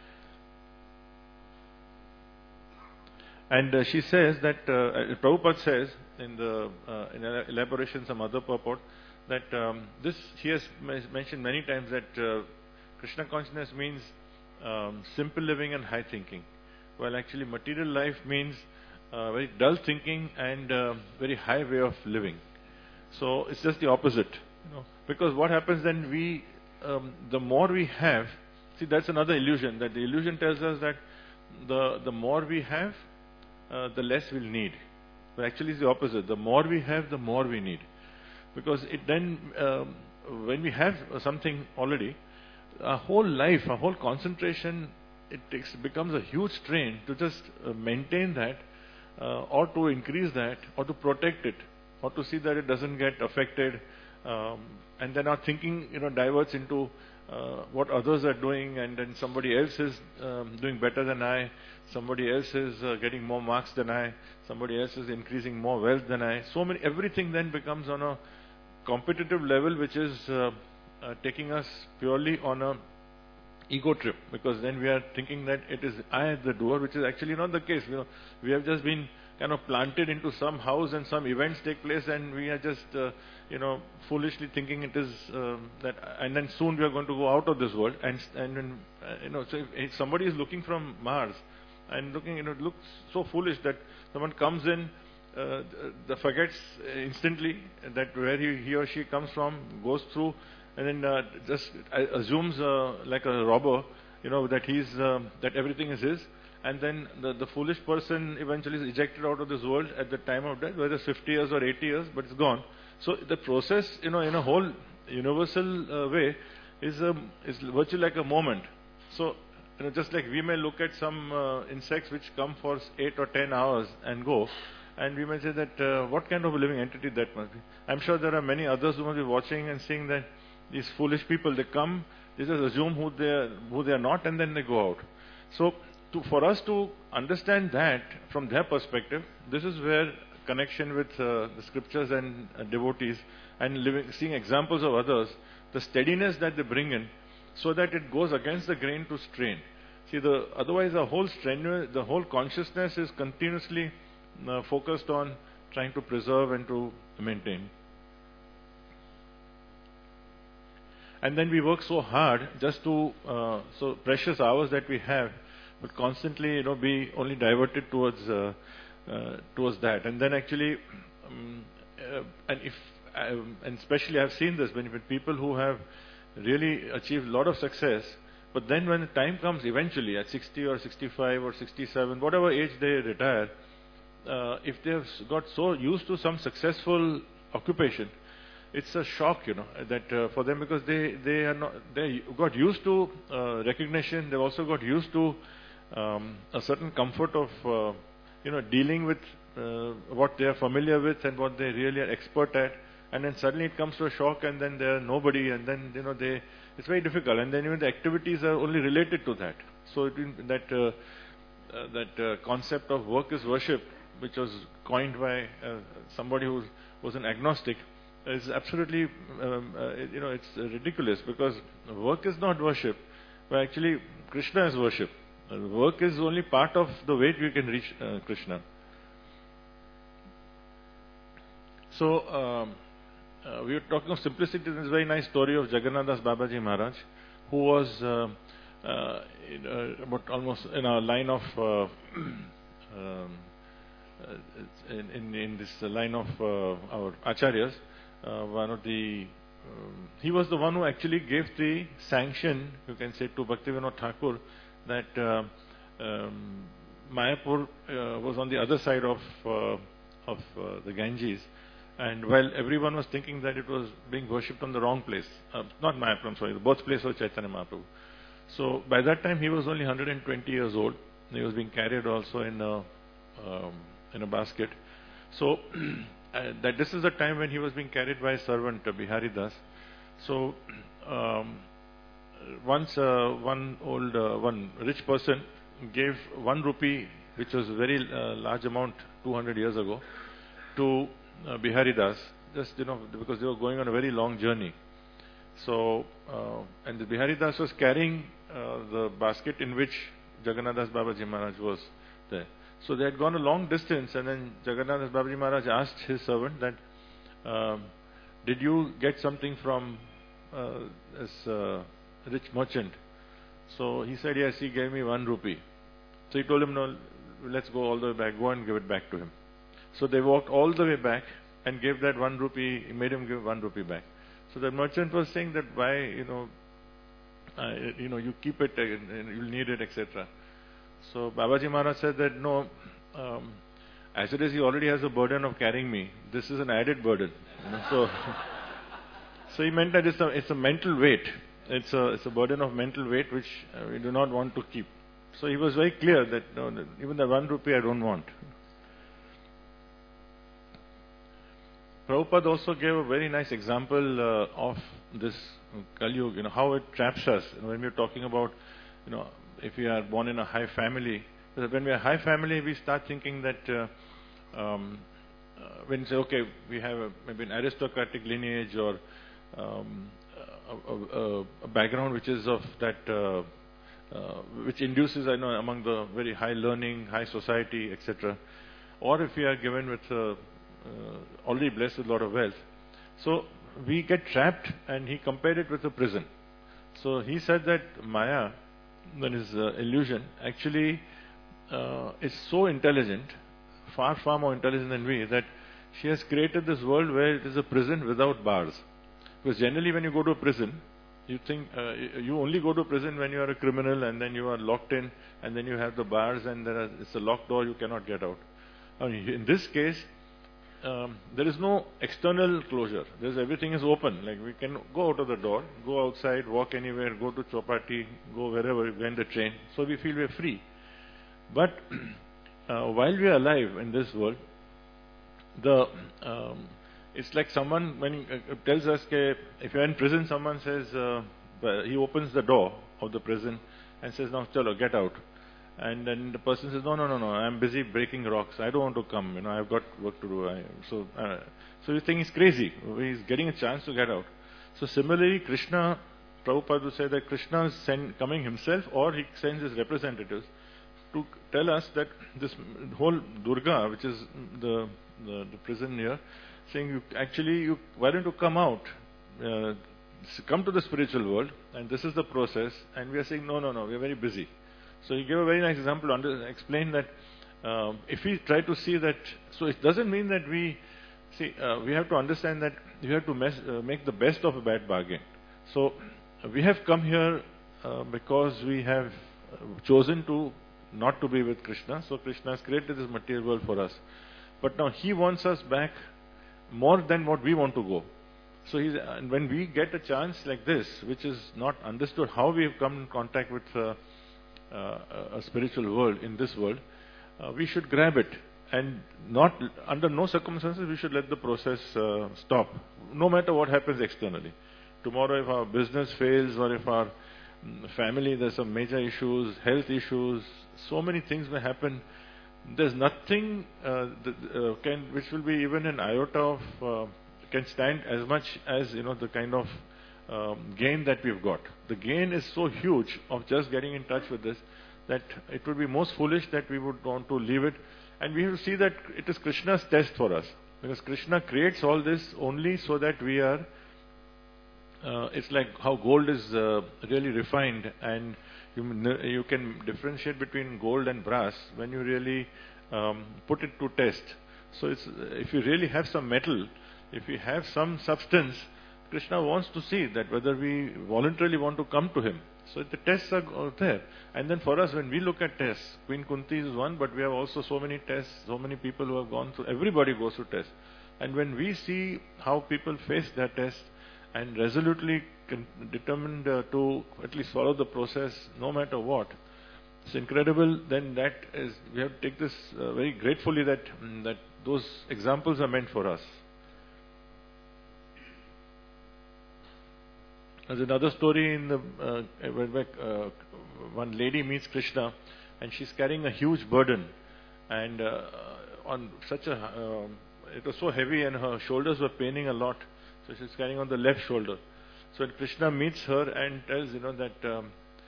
And she says that, Prabhupada says in elaboration, some other purport, that he has mentioned many times that Krishna consciousness means simple living and high thinking, while actually material life means very dull thinking and very high way of living. So it's just the opposite, because what happens then, the more we have, see, that's another illusion, that the illusion tells us that the more we have, the less we'll need. But actually it's the opposite. The more we have, the more we need. Because when we have something already, our whole life, our whole concentration, becomes a huge strain to just maintain that, or to increase that, or to protect it, or to see that it doesn't get affected. And then our thinking, diverts into what others are doing, and then somebody else is doing better than I, somebody else is getting more marks than I, somebody else is increasing more wealth than I. Everything then becomes on a competitive level, which is taking us purely on a ego trip, because then we are thinking that it is I the doer, which is actually not the case. We have just been kind of planted into some house, and some events take place, and we are just foolishly thinking it is that, and then soon we are going to go out of this world, and so if somebody is looking from Mars and looking, it looks so foolish that someone comes in, forgets instantly that where he or she comes from, goes through, and then just assumes like a robber, that everything is his. And then the foolish person eventually is ejected out of this world at the time of death, whether it's 50 years or 80 years, but it's gone. So the process, in a whole universal way, is virtually like a moment. So, just like we may look at some insects which come for 8 or 10 hours and go, and we may say that what kind of a living entity that must be. I'm sure there are many others who must be watching and seeing that these foolish people, they come, they just assume who they are not, and then they go out. So, for us to understand that from their perspective, this is where connection with the scriptures and devotees, and seeing examples of others, the steadiness that they bring in, so that it goes against the grain to strain. See, otherwise the whole consciousness is continuously focused on trying to preserve and to maintain. And then we work so hard just to, so precious hours that we have, but constantly, be only diverted towards that. And then actually, and especially I've seen this when people who have really achieved a lot of success, but then when the time comes eventually at 60 or 65 or 67, whatever age they retire, if they have got so used to some successful occupation, it's a shock, that for them, because they got used to recognition. They've also got used to a certain comfort of dealing with what they are familiar with and what they really are expert at, and then suddenly it comes to a shock, and then they are nobody, and then it's very difficult, and then even the activities are only related to that. So that concept of work is worship, which was coined by somebody who was an agnostic, is absolutely it's ridiculous, because work is not worship, but actually Krishna is worship. Work is only part of the way you can reach Krishna. So we were talking of simplicity. There's a very nice story of Jagannath Das Babaji Maharaj, who was almost in a line of in this line of our acharyas, one of the he was the one who actually gave the sanction, you can say, to Bhaktivinoda Thakur that Mayapur was on the other side of the Ganges, and while everyone was thinking that it was being worshipped on the wrong place, not Mayapur, I'm sorry, the birthplace of Chaitanya Mahaprabhu. So by that time he was only 120 years old. He was being carried also in a basket. So that this is the time when he was being carried by a servant, Bihari Das. So once one rich person gave 1 rupee, which was a very large amount 200 years ago, to Bihari Das, just because they were going on a very long journey. So and the Bihari Das was carrying the basket in which Jagannath Das Babaji Maharaj was there. So they had gone a long distance, and then Jagannath Das Babaji Maharaj asked his servant that, did you get something from this rich merchant? So he said, yes, he gave me 1 rupee. So he told him, no, let's go all the way back, go and give it back to him. So they walked all the way back and gave that 1 rupee, he made him give 1 rupee back. So the merchant was saying that why, you keep it and you'll need it, etc. So Babaji Maharaj said that no, as it is, he already has a burden of carrying me. This is an added burden. So he meant that it's a mental weight. It's a burden of mental weight which we do not want to keep. So he was very clear that no, even the 1 rupee I don't want. Prabhupada also gave a very nice example of this Kali Yuga, how it traps us. When we're talking about, if we are born in a high family, when we are a high family, we start thinking that when you say, okay, we have maybe an aristocratic lineage or a background which is of that, which induces, among the very high learning, high society, etc. Or if we are given with already blessed with a lot of wealth. So we get trapped, and he compared it with a prison. So he said that Maya, that is illusion, actually is so intelligent, far, far more intelligent than we, that she has created this world where it is a prison without bars. Because generally when you go to a prison, you think you only go to a prison when you are a criminal and then you are locked in and then you have the bars and it's a locked door, you cannot get out. In this case, there is no external closure. Everything is open. Like we can go out of the door, go outside, walk anywhere, go to Chopati, go wherever, go in the train. So we feel we are free. But while we are alive in this world, it's like someone when tells us that if you are in prison, someone says he opens the door of the prison and says, "Now, chalo, get out." And then the person says, no, I'm busy breaking rocks. I don't want to come. I've got work to do. So you think he's crazy. He's getting a chance to get out. So similarly, Krishna, Prabhupada would say that Krishna is coming himself, or he sends his representatives to tell us that this whole Durga, which is the prison here, saying, why don't you come out? Come to the spiritual world, and this is the process. And we are saying, no, we are very busy. So he gave a very nice example to explain that if we try to see that, so it doesn't mean that we have to understand that you have to make the best of a bad bargain. So we have come here because we have chosen to not to be with Krishna. So Krishna has created this material world for us. But now he wants us back more than what we want to go. So when we get a chance like this, which is not understood how we have come in contact with a spiritual world in this world, we should grab it, and under no circumstances we should let the process stop, no matter what happens externally. Tomorrow if our business fails, or if our family there's some major issues, health issues, so many things may happen. There's nothing which will be even an iota of can stand as much as the kind of gain that we've got. The gain is so huge of just getting in touch with this that it would be most foolish that we would want to leave it. And we have to see that it is Krishna's test for us, because Krishna creates all this only so that we are it's like how gold is really refined, and you can differentiate between gold and brass when you really put it to test. So if you really have some metal, if you have some substance, Krishna wants to see that whether we voluntarily want to come to him. So the tests are there. And then for us, when we look at tests, Queen Kunti is one, but we have also so many tests, so many people who have gone through, everybody goes through tests. And when we see how people face their tests and resolutely determined to at least follow the process no matter what, it's incredible. Then that is, we have to take this very gratefully that those examples are meant for us. There's another story in the where one lady meets Krishna, and she's carrying a huge burden, and on such a it was so heavy, and her shoulders were paining a lot. So she's carrying on the left shoulder. So when Krishna meets her and tells that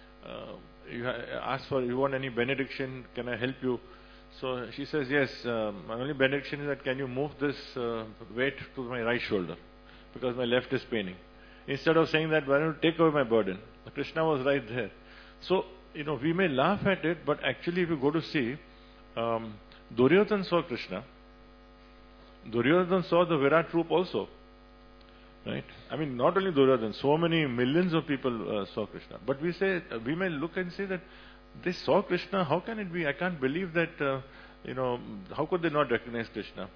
you want any benediction? Can I help you? So she says, yes. My only benediction is that can you move this weight to my right shoulder because my left is paining. Instead of saying that, why don't you take away my burden? Krishna was right there. So, we may laugh at it, but actually if you go to see, Duryodhana saw Krishna. Duryodhana saw the Virat Roop also. Right? I mean, not only Duryodhana, so many millions of people saw Krishna. But we may look and say that they saw Krishna, how can it be? I can't believe that, how could they not recognize Krishna?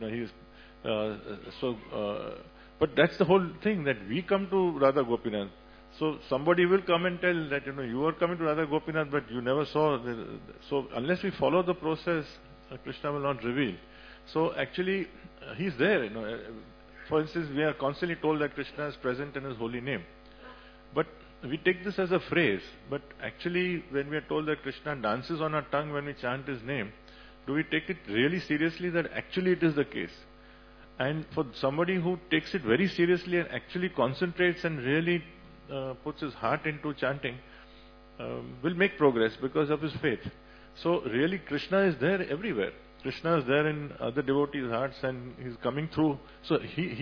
But that's the whole thing, that we come to Radha Gopinath. So somebody will come and tell that, you are coming to Radha Gopinath, but you never saw. So unless we follow the process, Krishna will not reveal. So actually, he's there. For instance, we are constantly told that Krishna is present in his holy name. But we take this as a phrase. But actually, when we are told that Krishna dances on our tongue when we chant his name, do we take it really seriously that actually it is the case? And for somebody who takes it very seriously and actually concentrates and really puts his heart into chanting, will make progress because of his faith. So really Krishna is there everywhere. Krishna is there in other devotees' hearts and he's coming through. So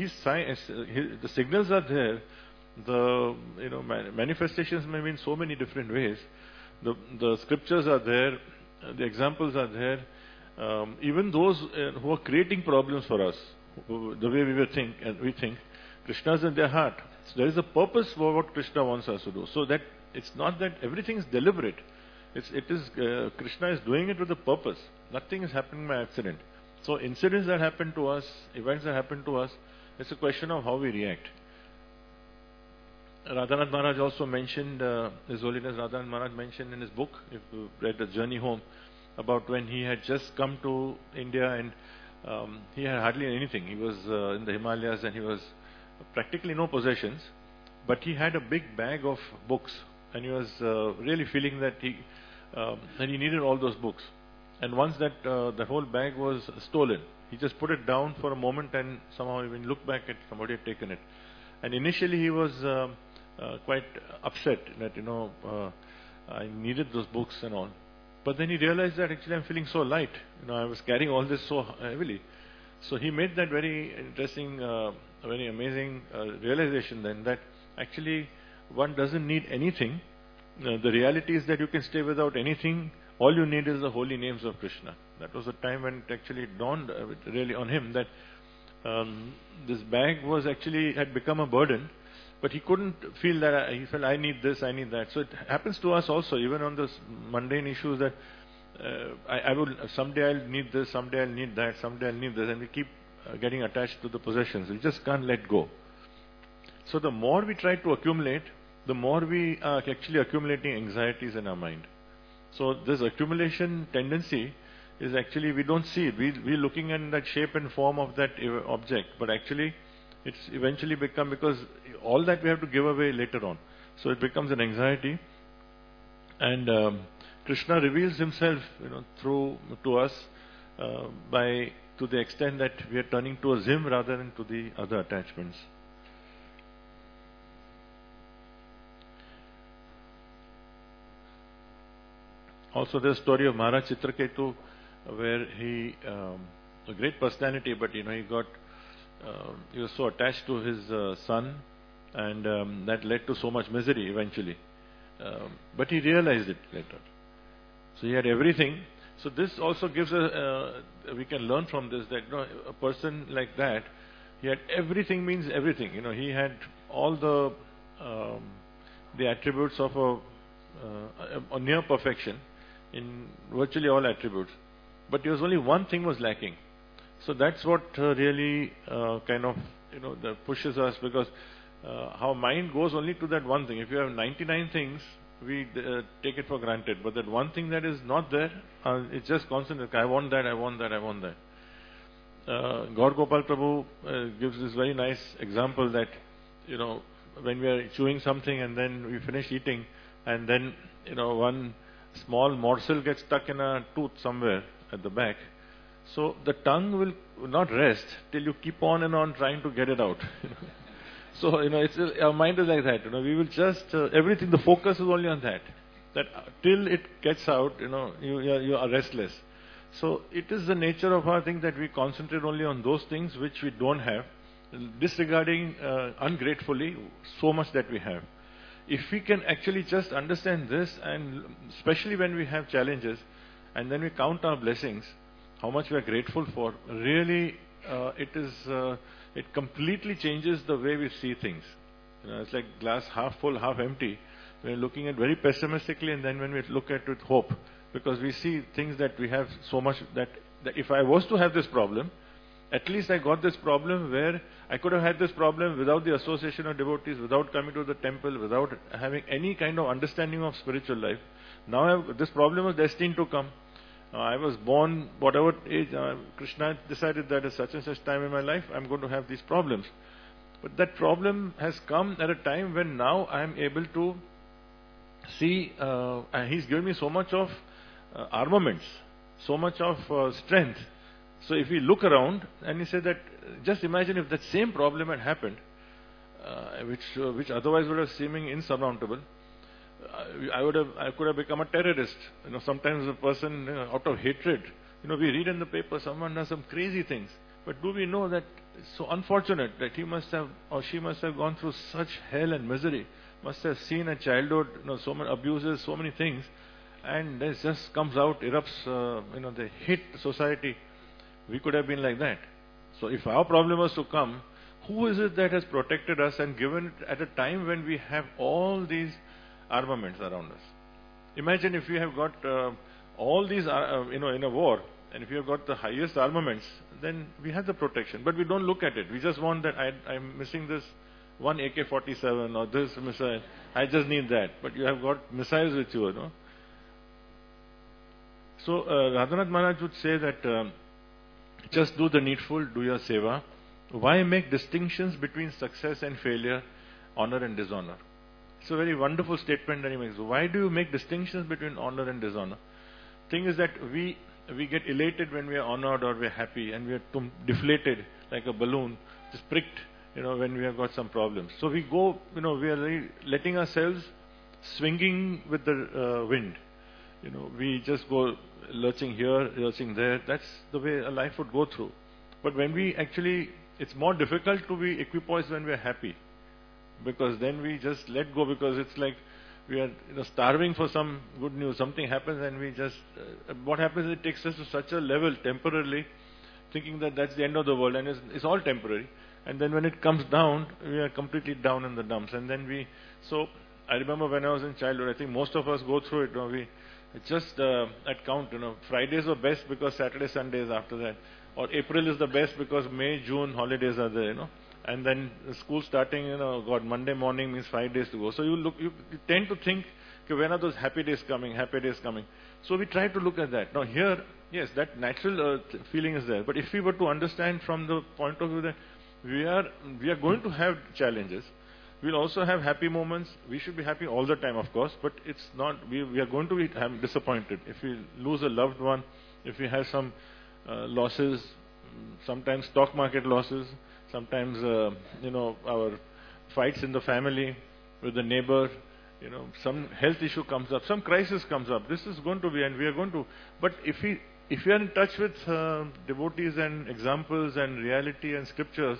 the signals are there. The manifestations may be in so many different ways. The scriptures are there. The examples are there. Even those who are creating problems for us, the way we think, Krishna is in their heart. So there is a purpose for what Krishna wants us to do. So that it's not that everything is deliberate. Krishna is doing it with a purpose. Nothing is happening by accident. So incidents that happen to us, events that happen to us, it's a question of how we react. Radhanath Maharaj also mentioned, His Holiness Radhanath Maharaj mentioned in his book, if you read The Journey Home, about when he had just come to India and he had hardly anything. He was in the Himalayas and he was practically no possessions, but he had a big bag of books and he was really feeling that he needed all those books. And once that the whole bag was stolen, he just put it down for a moment and somehow when he looked back at somebody had taken it. And initially he was quite upset that I needed those books and all. But then he realized that actually I'm feeling so light. I was carrying all this so heavily. So he made that very interesting, very amazing realization then that actually one doesn't need anything. The reality is that you can stay without anything. All you need is the holy names of Krishna. That was the time when it actually dawned really on him that this bag had become a burden. But he couldn't feel that, he felt, I need this, I need that. So it happens to us also, even on this mundane issues that someday I'll need this, someday I'll need that, someday I'll need this, and we keep getting attached to the possessions. We just can't let go. So the more we try to accumulate, the more we are actually accumulating anxieties in our mind. So this accumulation tendency is actually, we don't see it. We're looking at that shape and form of that object, but actually it's eventually become, because all that we have to give away later on. So it becomes an anxiety. And Krishna reveals himself, to us to the extent that we are turning towards him rather than to the other attachments. Also, there's a story of Maharaj Chitraketu, where he, a great personality, but he was so attached to his son, and that led to so much misery eventually. But he realized it later. So he had everything, So this also gives we can learn from this that a person like that, he had everything means everything. He had all the attributes of a near perfection in virtually all attributes. But there was only one thing was lacking. So that's what really kind of that pushes us, because our mind goes only to that one thing. If you have 99 things, we take it for granted. But that one thing that is not there, it's just constant. I want that, I want that, I want that. Gaur Gopal Prabhu gives this very nice example that, when we are chewing something and then we finish eating, and then, one small morsel gets stuck in a tooth somewhere at the back. So the tongue will not rest till you keep on and on trying to get it out. So, our mind is like that. We will just, everything, the focus is only on that. That till it gets out, you are restless. So, it is the nature of our thing that we concentrate only on those things which we don't have, disregarding ungratefully so much that we have. If we can actually just understand this, and especially when we have challenges, and then we count our blessings, how much we are grateful for, really, it completely changes the way we see things. It's like glass half full, half empty. We're looking at very pessimistically, and then when we look at it with hope, because we see things that we have so much that if I was to have this problem, at least I got this problem where I could have had this problem without the association of devotees, without coming to the temple, without having any kind of understanding of spiritual life. Now this problem was destined to come. I was born, whatever age, Krishna decided that at such and such time in my life, I'm going to have these problems. But that problem has come at a time when now I am able to see, and He's given me so much of armaments, so much of strength. So if we look around and we say that, just imagine if that same problem had happened, which otherwise would have seeming insurmountable, I could have become a terrorist. Sometimes a person, out of hatred, we read in the paper someone does some crazy things. But do we know that it's so unfortunate that he must have, or she must have gone through such hell and misery, must have seen a childhood, so many abuses, so many things, and this just comes out, erupts, they hit society. We could have been like that. So if our problem was to come, who is it that has protected us and given it at a time when we have all these armaments around us? Imagine if you have got all these, in a war, and if you have got the highest armaments, then we have the protection. But we don't look at it. We just want that I'm missing this one AK-47 or this missile. I just need that. But you have got missiles with you, So Radhanath Maharaj would say that just do the needful, do your seva. Why make distinctions between success and failure, honor and dishonor? It's a very wonderful statement that he makes. Why do you make distinctions between honor and dishonor? Thing is that we get elated when we are honored or we are happy, and we are deflated like a balloon, just pricked, when we have got some problems. So we go, we are really letting ourselves swinging with the wind. We just go lurching here, lurching there. That's the way a life would go through. But when we actually, it's more difficult to be equipoised when we are happy, because then we just let go, because it's like we are starving for some good news. Something happens and we just, what happens is it takes us to such a level temporarily, thinking that that's the end of the world, and it's all temporary. And then when it comes down, we are completely down in the dumps. And then so I remember when I was in childhood, I think most of us go through it. We just at count, Fridays were best because Saturday, Sunday is after that. Or April is the best because May, June holidays are there, And then school starting, Monday morning means 5 days to go. So you tend to think, okay, when are those happy days coming? So we try to look at that. Now here, yes, that natural feeling is there. But if we were to understand from the point of view that we are going to have challenges, we'll also have happy moments. We should be happy all the time, of course, but it's not, we are going to be disappointed. If we lose a loved one, if we have some losses, sometimes stock market losses, sometimes, our fights in the family, with the neighbor, some health issue comes up, some crisis comes up. This is going to be, and we are going to, but if we are in touch with devotees and examples and reality and scriptures,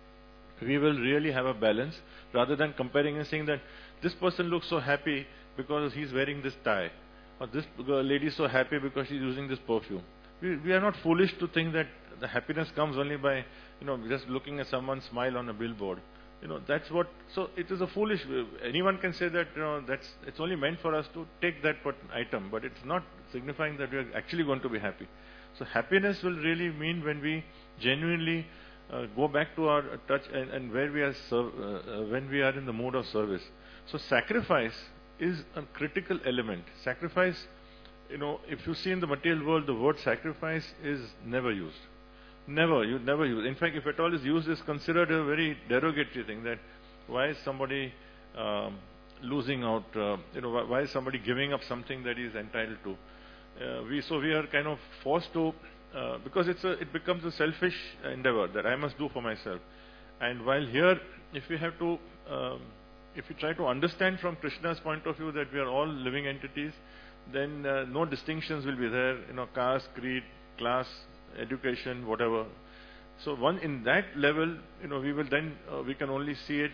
we will really have a balance, rather than comparing and saying that this person looks so happy because he's wearing this tie, or this lady is so happy because she's using this perfume. We are not foolish to think that the happiness comes only by, just looking at someone smile on a billboard. That's what, so it is a foolish, anyone can say that, it's only meant for us to take that item, but it's not signifying that we are actually going to be happy. So happiness will really mean when we genuinely go back to our touch and where we are, when we are in the mood of service. So sacrifice is a critical element. Sacrifice, if you see in the material world, the word sacrifice is never used. Never use. In fact, if at all is used, is considered a very derogatory thing. That why is somebody losing out? Why is somebody giving up something that he is entitled to? We are kind of forced to, because it becomes a selfish endeavor that I must do for myself. And while here, if we try to understand from Krishna's point of view that we are all living entities, then no distinctions will be there. Caste, creed, class, education, whatever. So in that level, we will then we can only see it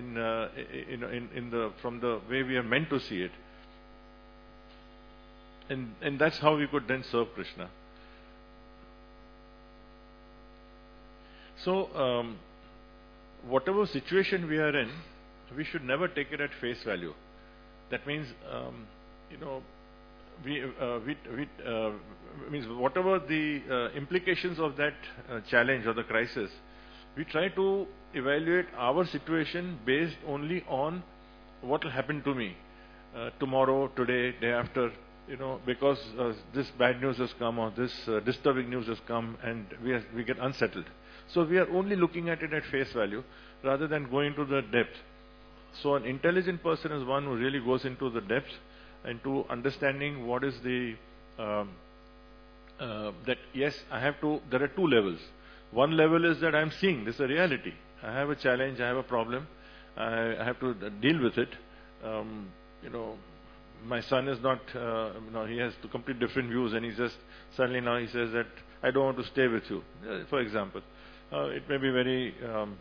from the way we are meant to see it, and that's how we could then serve Krishna. So whatever situation we are in, we should never take it at face value. That means means whatever the implications of that challenge or the crisis, we try to evaluate our situation based only on what will happen to me tomorrow, today, day after, because this bad news has come or this disturbing news has come, and we get unsettled. So we are only looking at it at face value rather than going to the depth. So an intelligent person is one who really goes into the depth and to understanding what is the that yes, there are two levels. One level is that I am seeing this is a reality. I have a challenge, I have a problem, I have to deal with it. My son is not, he has complete different views, and he's just suddenly now he says that I don't want to stay with you, for example. It may be very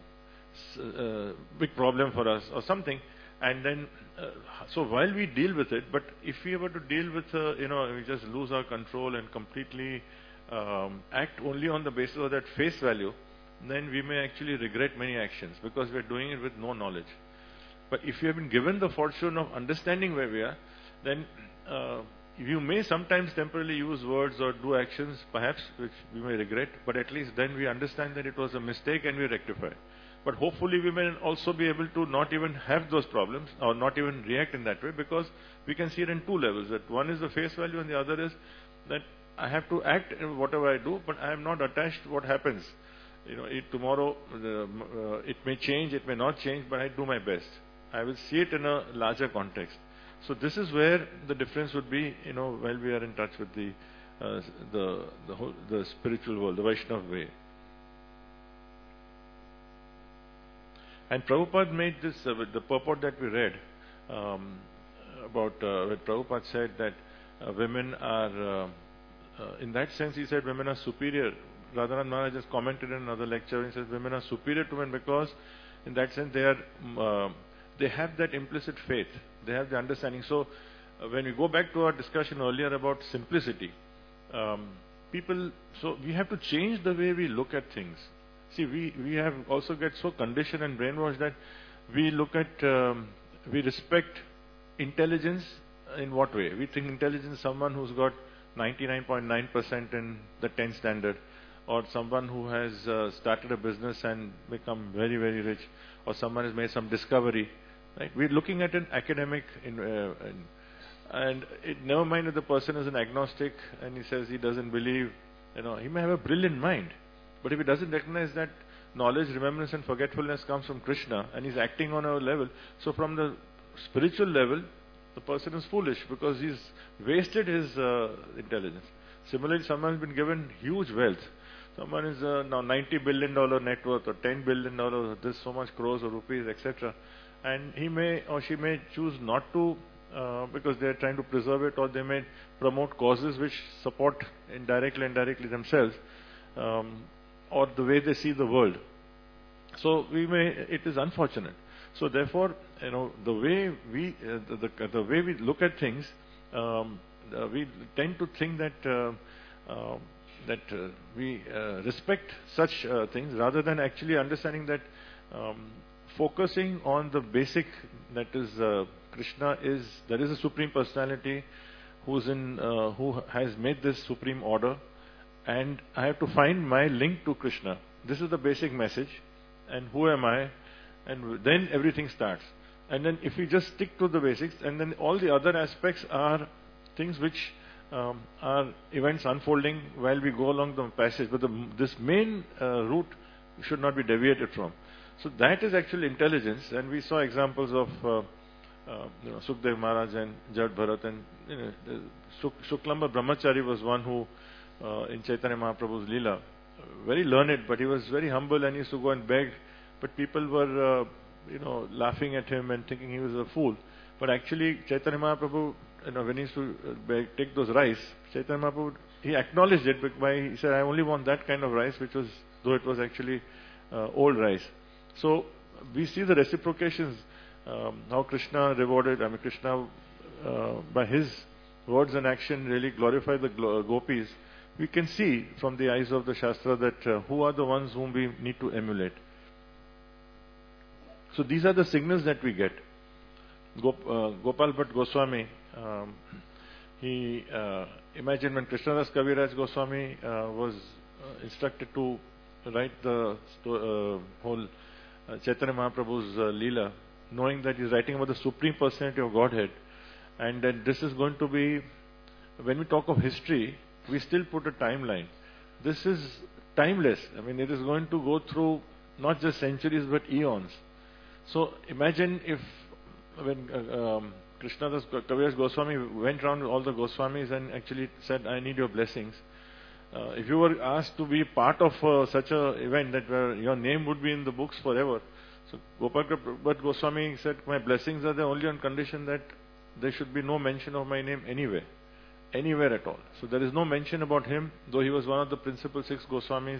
big problem for us or something. And then, so while we deal with it, but if we were to deal with, we just lose our control and completely act only on the basis of that face value, then we may actually regret many actions because we are doing it with no knowledge. But if you have been given the fortune of understanding where we are, then you may sometimes temporarily use words or do actions, perhaps, which we may regret, but at least then we understand that it was a mistake and we rectify. But hopefully we may also be able to not even have those problems or not even react in that way, because we can see it in two levels. That one is the face value and the other is that I have to act in whatever I do, but I am not attached to what happens. Tomorrow it may change, it may not change, but I do my best. I will see it in a larger context. So this is where the difference would be, while we are in touch with the spiritual world, the Vaishnava way. And Prabhupada made this, the purport that we read about when Prabhupada said that women are, in that sense he said women are superior. Radharani Maharaj just commented in another lecture and he says women are superior to men because in that sense they have that implicit faith, they have the understanding. So when we go back to our discussion earlier about simplicity, so we have to change the way we look at things. See, we have also get so conditioned and brainwashed that we look at, we respect intelligence in what way? We think intelligence is someone who's got 99.9% in the 10 standard, or someone who has started a business and become very, very rich, or someone has made some discovery. Right? We're looking at an academic, and never mind if the person is an agnostic and he says he doesn't believe, he may have a brilliant mind. But if he doesn't recognize that knowledge, remembrance and forgetfulness comes from Krishna and he's acting on a level, so from the spiritual level, the person is foolish because he's wasted his intelligence. Similarly, someone has been given huge wealth. Someone is now $90 billion net worth or $10 billion, or this so much crores or rupees, etc. And he may or she may choose not to because they are trying to preserve it, or they may promote causes which support indirectly themselves. Or the way they see the world. So it is unfortunate. So therefore, the way we look at things, we tend to think that we respect such things rather than actually understanding that focusing on the basic, that is Krishna is, there is a Supreme Personality who has made this supreme order, and I have to find my link to Krishna. This is the basic message, and who am I? And then everything starts. And then if we just stick to the basics, and then all the other aspects are things which are events unfolding while we go along the passage. But this main route should not be deviated from. So that is actually intelligence, and we saw examples of Sukdev Maharaj and Jad Bharat, and Shuklamba Brahmachari was one who in Chaitanya Mahaprabhu's Leela, very learned, but he was very humble and used to go and beg, but people were laughing at him and thinking he was a fool. But actually Chaitanya Mahaprabhu, when he used to take those rice, Chaitanya Mahaprabhu, he acknowledged it he said, I only want that kind of rice, though it was actually old rice. So we see the reciprocations, how Krishna rewarded, Krishna by his words and action really glorified the gopis. We can see from the eyes of the Shastra that who are the ones whom we need to emulate. So these are the signals that we get. Gopal Bhatt Goswami, he imagined when Krishnadas Kaviraj Goswami was instructed to write the whole Chaitanya Mahaprabhu's Leela, knowing that he's writing about the Supreme Personality of Godhead, and that this is going to be, when we talk of history, we still put a timeline. This is timeless. It is going to go through not just centuries but eons. So imagine if when Krishnadas Kaviraj Goswami went around with all the Goswamis and actually said, I need your blessings. If you were asked to be part of such an event that where your name would be in the books forever, so Gopal Bhatt Goswami said, my blessings are there only on condition that there should be no mention of my name anywhere at all. So there is no mention about him, though he was one of the principal 6 Goswamis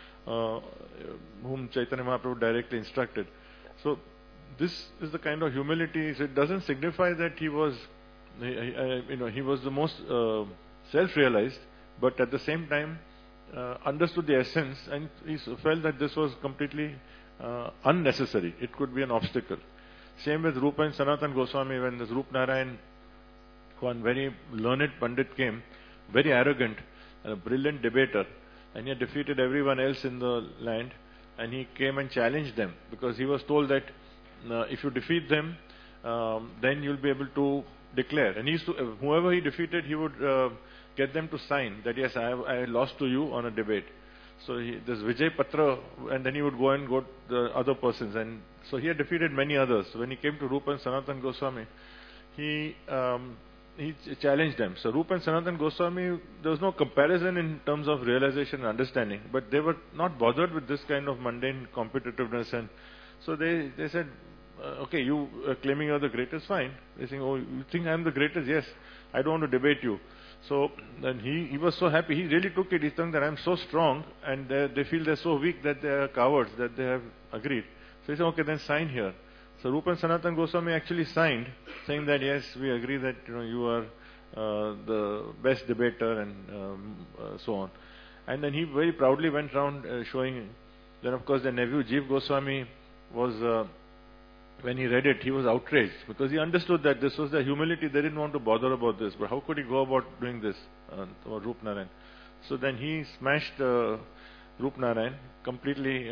whom Chaitanya Mahaprabhu directly instructed. So this is the kind of humility. So it doesn't signify that he was the most self-realized, but at the same time understood the essence, and he felt that this was completely unnecessary. It could be an obstacle. Same with Rupa and Sanatan Goswami. When this Rup Narayan, one very learned Pandit, came, very arrogant, a brilliant debater, and he had defeated everyone else in the land, and he came and challenged them, because he was told that if you defeat them, then you'll be able to declare. And whoever he defeated, he would get them to sign that, yes, I lost to you on a debate. So this Vijay Patra, and then he would go to the other persons. And so he had defeated many others. So when he came to Rupa and Sanatan Goswami, he challenged them. So Rupa and Sanatan Goswami, there was no comparison in terms of realization and understanding, but they were not bothered with this kind of mundane competitiveness. And so they said, okay, you claiming you're the greatest, fine. They saying, oh, you think I'm the greatest? Yes, I don't want to debate you. So then he was so happy. He really took it. He thought that I'm so strong, and they feel they're so weak that they are cowards, that they have agreed. So he said, okay, then sign here. So Rupa and Sanatan Goswami actually signed, saying that yes, we agree that you are the best debater, and so on. And then he very proudly went around showing. Then of course their nephew Jeev Goswami was, when he read it, he was outraged, because he understood that this was the humility. They didn't want to bother about this, but how could he go about doing this for Rup Narayan? So then he smashed Rup Narayan completely,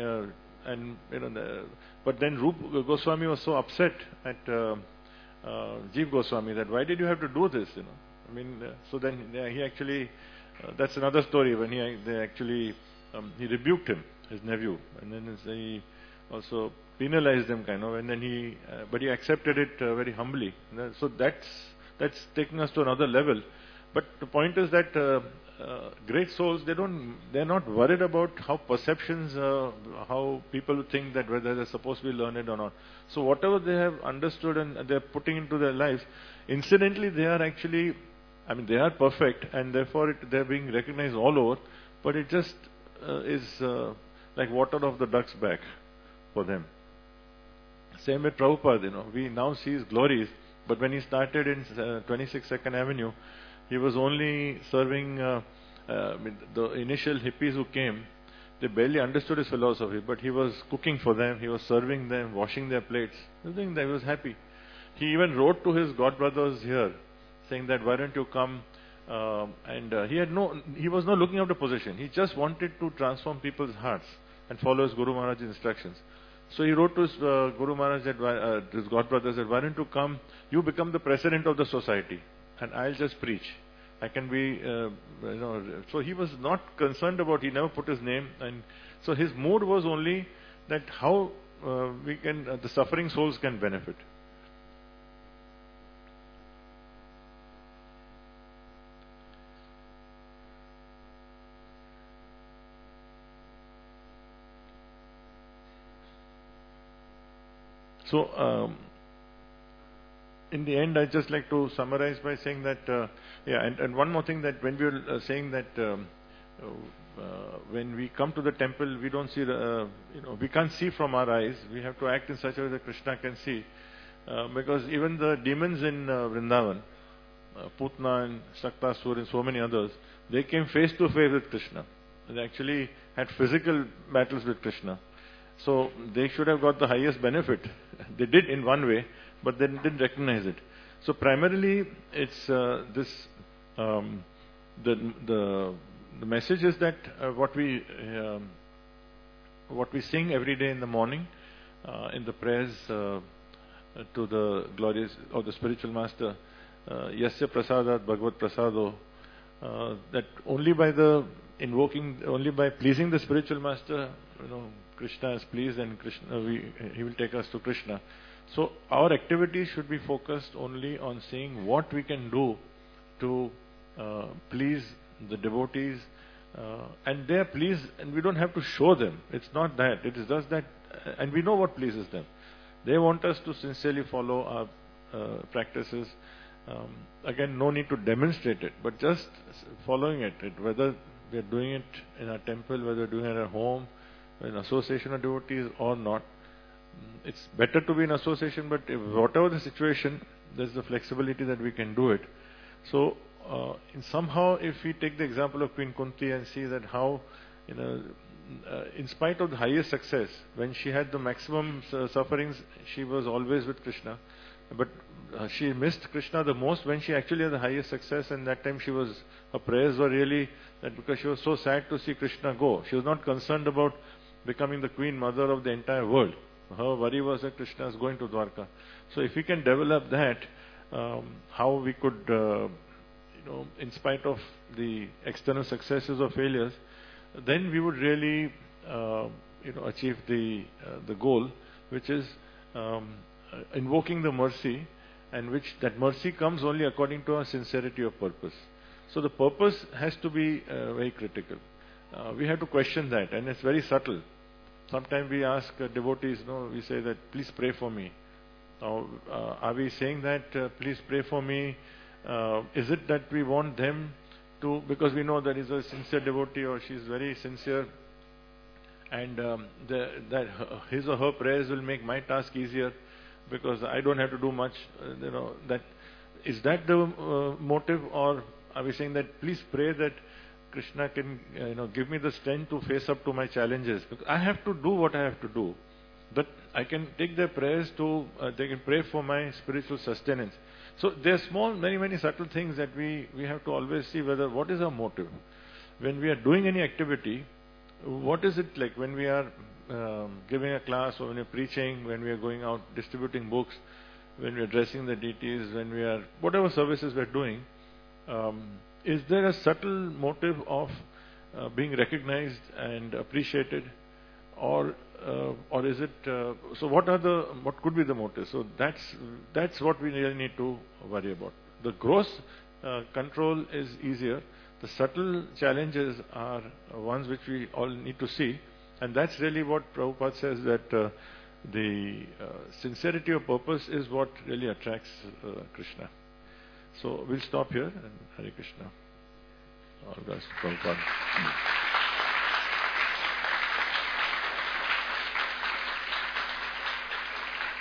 but then Rup Goswami was so upset at Jeev Goswami that why did you have to do this? So then he actually, that's another story, when he rebuked him, his nephew, and then he also penalized them and then but he accepted it very humbly. So that's taking us to another level. But the point is that great souls, they're not worried about how perceptions, how people think that whether they're supposed to be learned or not. So whatever they have understood and they're putting into their lives, incidentally they are actually, they are perfect, and therefore they're being recognized all over, but it just is like water off the duck's back for them. Same with Prabhupada, we now see his glories, but when he started in 26 Second Avenue, He was only serving the initial hippies who came. They barely understood his philosophy, but he was cooking for them, he was serving them, washing their plates. I think that he was happy. He even wrote to his godbrothers here, saying that, why don't you come? He was not looking after position. He just wanted to transform people's hearts and follow his Guru Maharaj's instructions. So he wrote to his Guru Maharaj, his godbrothers, that, why don't you come? You become the president of the society, and I'll just preach. I can be, So he was not concerned about, he never put his name, and so his mood was only that how the suffering souls can benefit. So, in the end, I'd just like to summarize by saying that, and one more thing, that when we are saying that when we come to the temple, we don't see we can't see from our eyes. We have to act in such a way that Krishna can see, because even the demons in Vrindavan, Putna and Shaktasur and so many others, they came face to face with Krishna. They actually had physical battles with Krishna. So they should have got the highest benefit. They did in one way, but they didn't recognize it. So primarily, it's the message is that what we sing every day in the morning in the prayers to the glories of the spiritual master, Yasya Prasadat Bhagavad Prasado, that only by pleasing the spiritual master, Krishna is pleased, and he will take us to Krishna. So our activities should be focused only on seeing what we can do to please the devotees, and they are pleased, and we don't have to show them. It's not that. It is just that, and we know what pleases them. They want us to sincerely follow our practices. Again, no need to demonstrate it, but just following it, whether we are doing it in our temple, whether we are doing it at home, in association of devotees or not. It's better to be in association, but whatever the situation, there's the flexibility that we can do it. So, somehow, if we take the example of Queen Kunti and see that how, in spite of the highest success, when she had the maximum sufferings, she was always with Krishna. But she missed Krishna the most when she actually had the highest success, and that time her prayers were really that because she was so sad to see Krishna go. She was not concerned about becoming the queen mother of the entire world. Her worry was that Krishna is going to Dwarka. So if we can develop that, how we could, in spite of the external successes or failures, then we would really, achieve the goal, which is invoking the mercy, and which that mercy comes only according to our sincerity of purpose. So the purpose has to be very critical. We have to question that, and it's very subtle. Sometimes we ask devotees, we say that, please pray for me. Now, are we saying that, please pray for me? Is it that we want them to, because we know that he's a sincere devotee or she's very sincere, and that his or her prayers will make my task easier because I don't have to do much, is that the motive, or are we saying that, please pray that Krishna can, give me the strength to face up to my challenges, because I have to do what I have to do. But I can take their prayers to, they can pray for my spiritual sustenance. So there are small, many, many subtle things that we have to always see what is our motive. When we are doing any activity, what is it like when we are giving a class, or when we are preaching, when we are going out distributing books, when we are addressing the deities, when we are, whatever services we are doing, is there a subtle motive of being recognized and appreciated, or is it? So what could be the motive? So that's what we really need to worry about. The gross control is easier. The subtle challenges are ones which we all need to see, and that's really what Prabhupada says, that the sincerity of purpose is what really attracts Krishna. So we'll stop here, and Hare Krishna. All bless Prabhupada.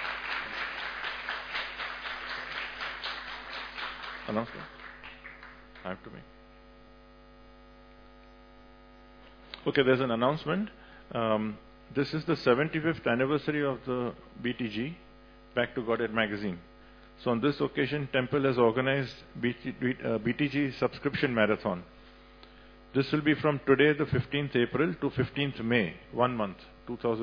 Announcement. I have to make. Okay, there's an announcement. This is the 75th anniversary of the BTG, Back to Godhead magazine. So on this occasion, Temple has organized BTG subscription marathon. This will be from today, the 15th April, to 15th May, 1 month, 2000.